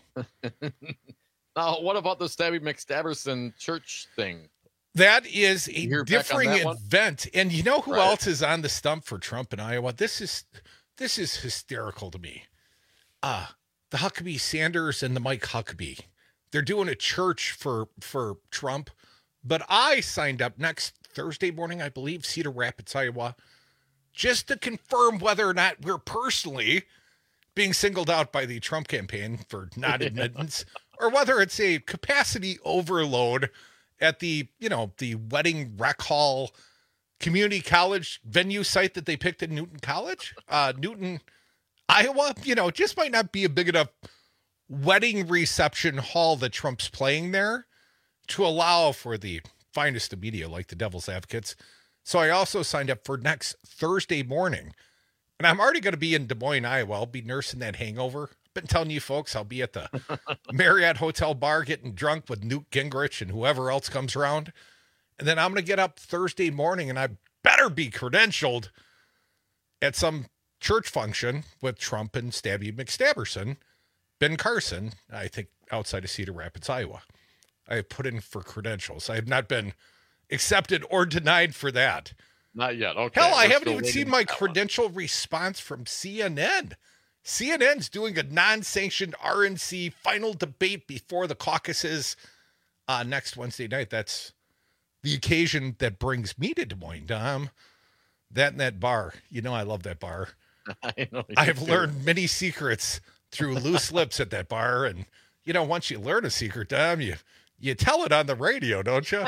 Speaker 15: Now, what about the Stabby McStabberson church thing?
Speaker 14: That is a differing event. And you know who else is on the stump for Trump in Iowa? This is hysterical to me. The Huckabee Sanders and the Mike Huckabee. They're doing a church for Trump. But I signed up next Thursday morning, I believe, Cedar Rapids, Iowa, just to confirm whether or not we're personally being singled out by the Trump campaign for not admittance, or whether it's a capacity overload at the Wedding Rec Hall community college venue site that they picked in Newton College, Newton, Iowa. Just might not be a big enough wedding reception hall that Trump's playing there to allow for the finest of media like the Devil's Advocates. So I also signed up for next Thursday morning. And I'm already going to be in Des Moines, Iowa. I'll be nursing that hangover. Been telling you folks, I'll be at the Marriott Hotel bar getting drunk with Newt Gingrich and whoever else comes around. And then I'm going to get up Thursday morning and I better be credentialed at some church function with Trump and Stabby McStabberson, Ben Carson, I think outside of Cedar Rapids, Iowa. I have put in for credentials. I have not been accepted or denied for that.
Speaker 15: Not yet. Okay.
Speaker 14: Hell, I haven't even seen my credential response from CNN. CNN's doing a non-sanctioned RNC final debate before the caucuses next Wednesday night. That's the occasion that brings me to Des Moines, Dom, that bar. You know I love that bar.
Speaker 15: I know.
Speaker 14: I've learned many secrets through loose lips at that bar. And, you know, once you learn a secret, Dom, you tell it on the radio, don't you?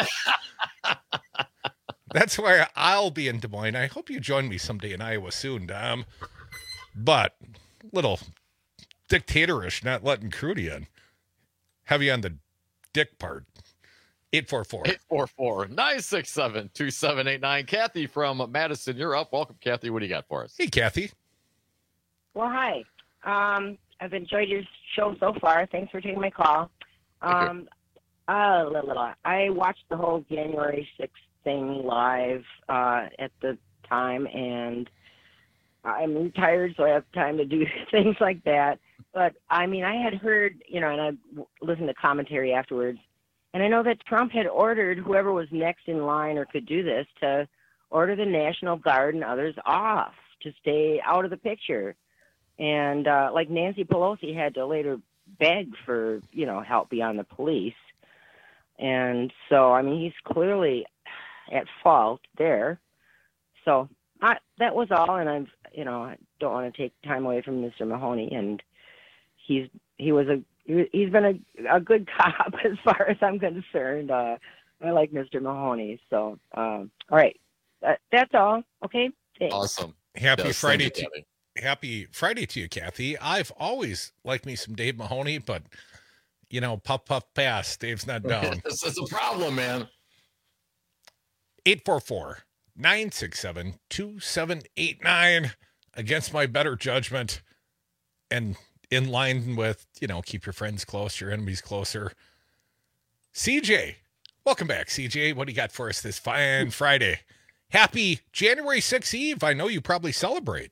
Speaker 14: That's why I'll be in Des Moines. I hope you join me someday in Iowa soon, Dom. But little dictatorish, not letting Crudy in. Heavy on the dick part.
Speaker 15: 844-967-2789. Kathy from Madison, you're up. Welcome, Kathy. What do you got for us?
Speaker 14: Hey, Kathy.
Speaker 9: Well, hi. I've enjoyed your show so far. Thanks for taking my call. I watched the whole January 6th thing live at the time, and I'm retired, so I have time to do things like that. But, I mean, I had heard, and I listened to commentary afterwards, and I know that Trump had ordered whoever was next in line or could do this to order the National Guard and others off to stay out of the picture. And like Nancy Pelosi had to later beg for, help beyond the police. And so, I mean, he's clearly at fault there. So that was all. And I don't want to take time away from Mr. Mahoney. And he's been a good cop as far as I'm concerned. I like Mr. Mahoney. So, all right. That's all. Okay. Thanks.
Speaker 15: Awesome.
Speaker 14: Happy Friday to you, Kathy. I've always liked me some Dave Mahoney, but, puff, puff, pass. Dave's not down.
Speaker 15: This is a problem, man.
Speaker 14: 844-967-2789 against my better judgment and in line with, keep your friends close, your enemies closer. CJ, welcome back, CJ. What do you got for us this fine Friday? Happy January 6th Eve. I know you probably celebrate.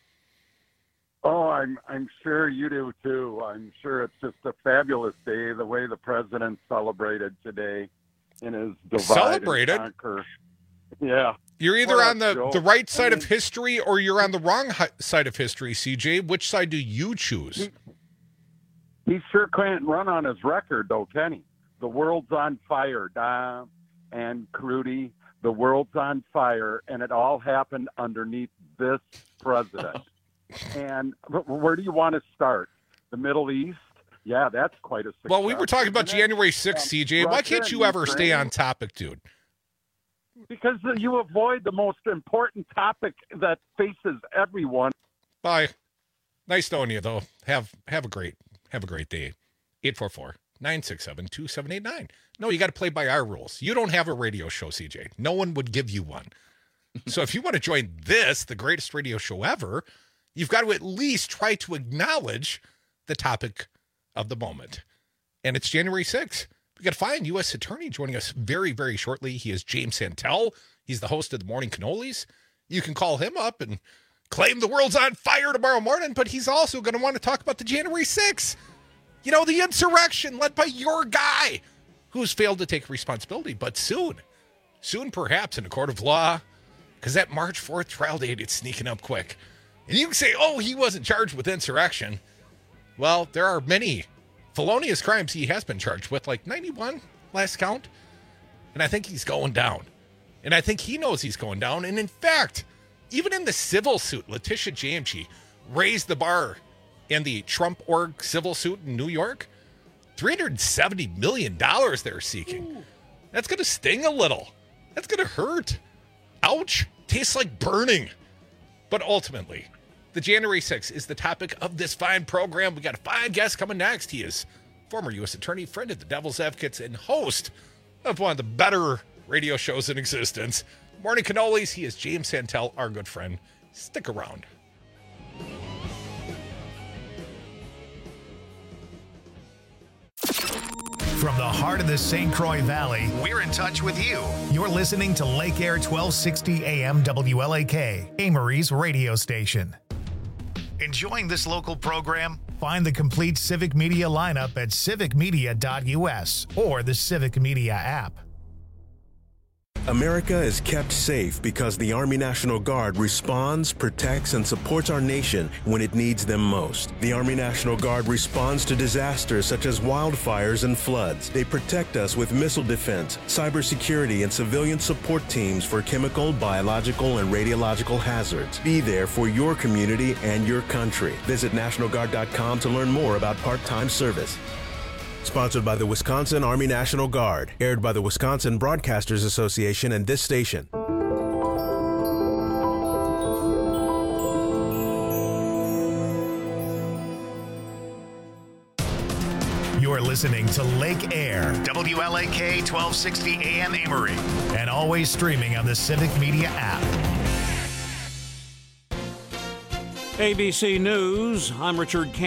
Speaker 10: Oh, I'm sure you do too. I'm sure it's just a fabulous day, the way the president celebrated today in his divide and conquer. Yeah.
Speaker 14: You're either on the right side of history or you're on the wrong side of history, CJ. Which side do you choose?
Speaker 10: He sure can't run on his record, though, can he? The world's on fire, Dom and Crudy. The world's on fire, and it all happened underneath this president. And where do you want to start? The Middle East? Yeah, that's quite a success.
Speaker 14: Well, we were talking about January 6th, CJ. Why can't you ever stay on topic, dude?
Speaker 10: Because you avoid the most important topic that faces everyone.
Speaker 14: Bye. Nice knowing you, though. Have a great day. 844-967-2789. No, you got to play by our rules. You don't have a radio show, CJ. No one would give you one. So if you want to join this, the greatest radio show ever, you've got to at least try to acknowledge the topic of the moment. And it's January 6th. We got a fine U.S. attorney joining us very, very shortly. He is James Santel. He's the host of the Morning Cannolis. You can call him up and claim the world's on fire tomorrow morning, but he's also going to want to talk about the January 6th. The insurrection led by your guy who's failed to take responsibility. But soon perhaps in a court of law, because that March 4th trial date is sneaking up quick. And you can say, oh, he wasn't charged with insurrection. Well, there are many felonious crimes he has been charged with, like 91 last count. And I think he's going down. And I think he knows he's going down. And in fact, even in the civil suit, Letitia Jamchi raised the bar in the Trump org civil suit in New York. $370 million they're seeking. Ooh. That's going to sting a little. That's going to hurt. Ouch. Tastes like burning. But ultimately, the January 6th is the topic of this fine program. We got a fine guest coming next. He is former U.S. attorney, friend of the Devil's Advocates, and host of one of the better radio shows in existence. Morning Cannolis. He is James Santel, our good friend. Stick around.
Speaker 11: From the heart of the St. Croix Valley, we're in touch with you. You're listening to Lake Air 1260 AM WLAK, Amory's radio station. Enjoying this local program? Find the complete Civic Media lineup at civicmedia.us or the Civic Media app.
Speaker 6: America is kept safe because the Army National Guard responds, protects, and supports our nation when it needs them most. The Army National Guard responds to disasters such as wildfires and floods. They protect us with missile defense, cybersecurity, and civilian support teams for chemical, biological, and radiological hazards. Be there for your community and your country. Visit NationalGuard.com to learn more about part-time service. Sponsored by the Wisconsin Army National Guard. Aired by the Wisconsin Broadcasters Association and this station.
Speaker 11: You're listening to Lake Air, WLAK 1260 AM Amory, and always streaming on the Civic Media app.
Speaker 1: ABC News, I'm Richard Campbell.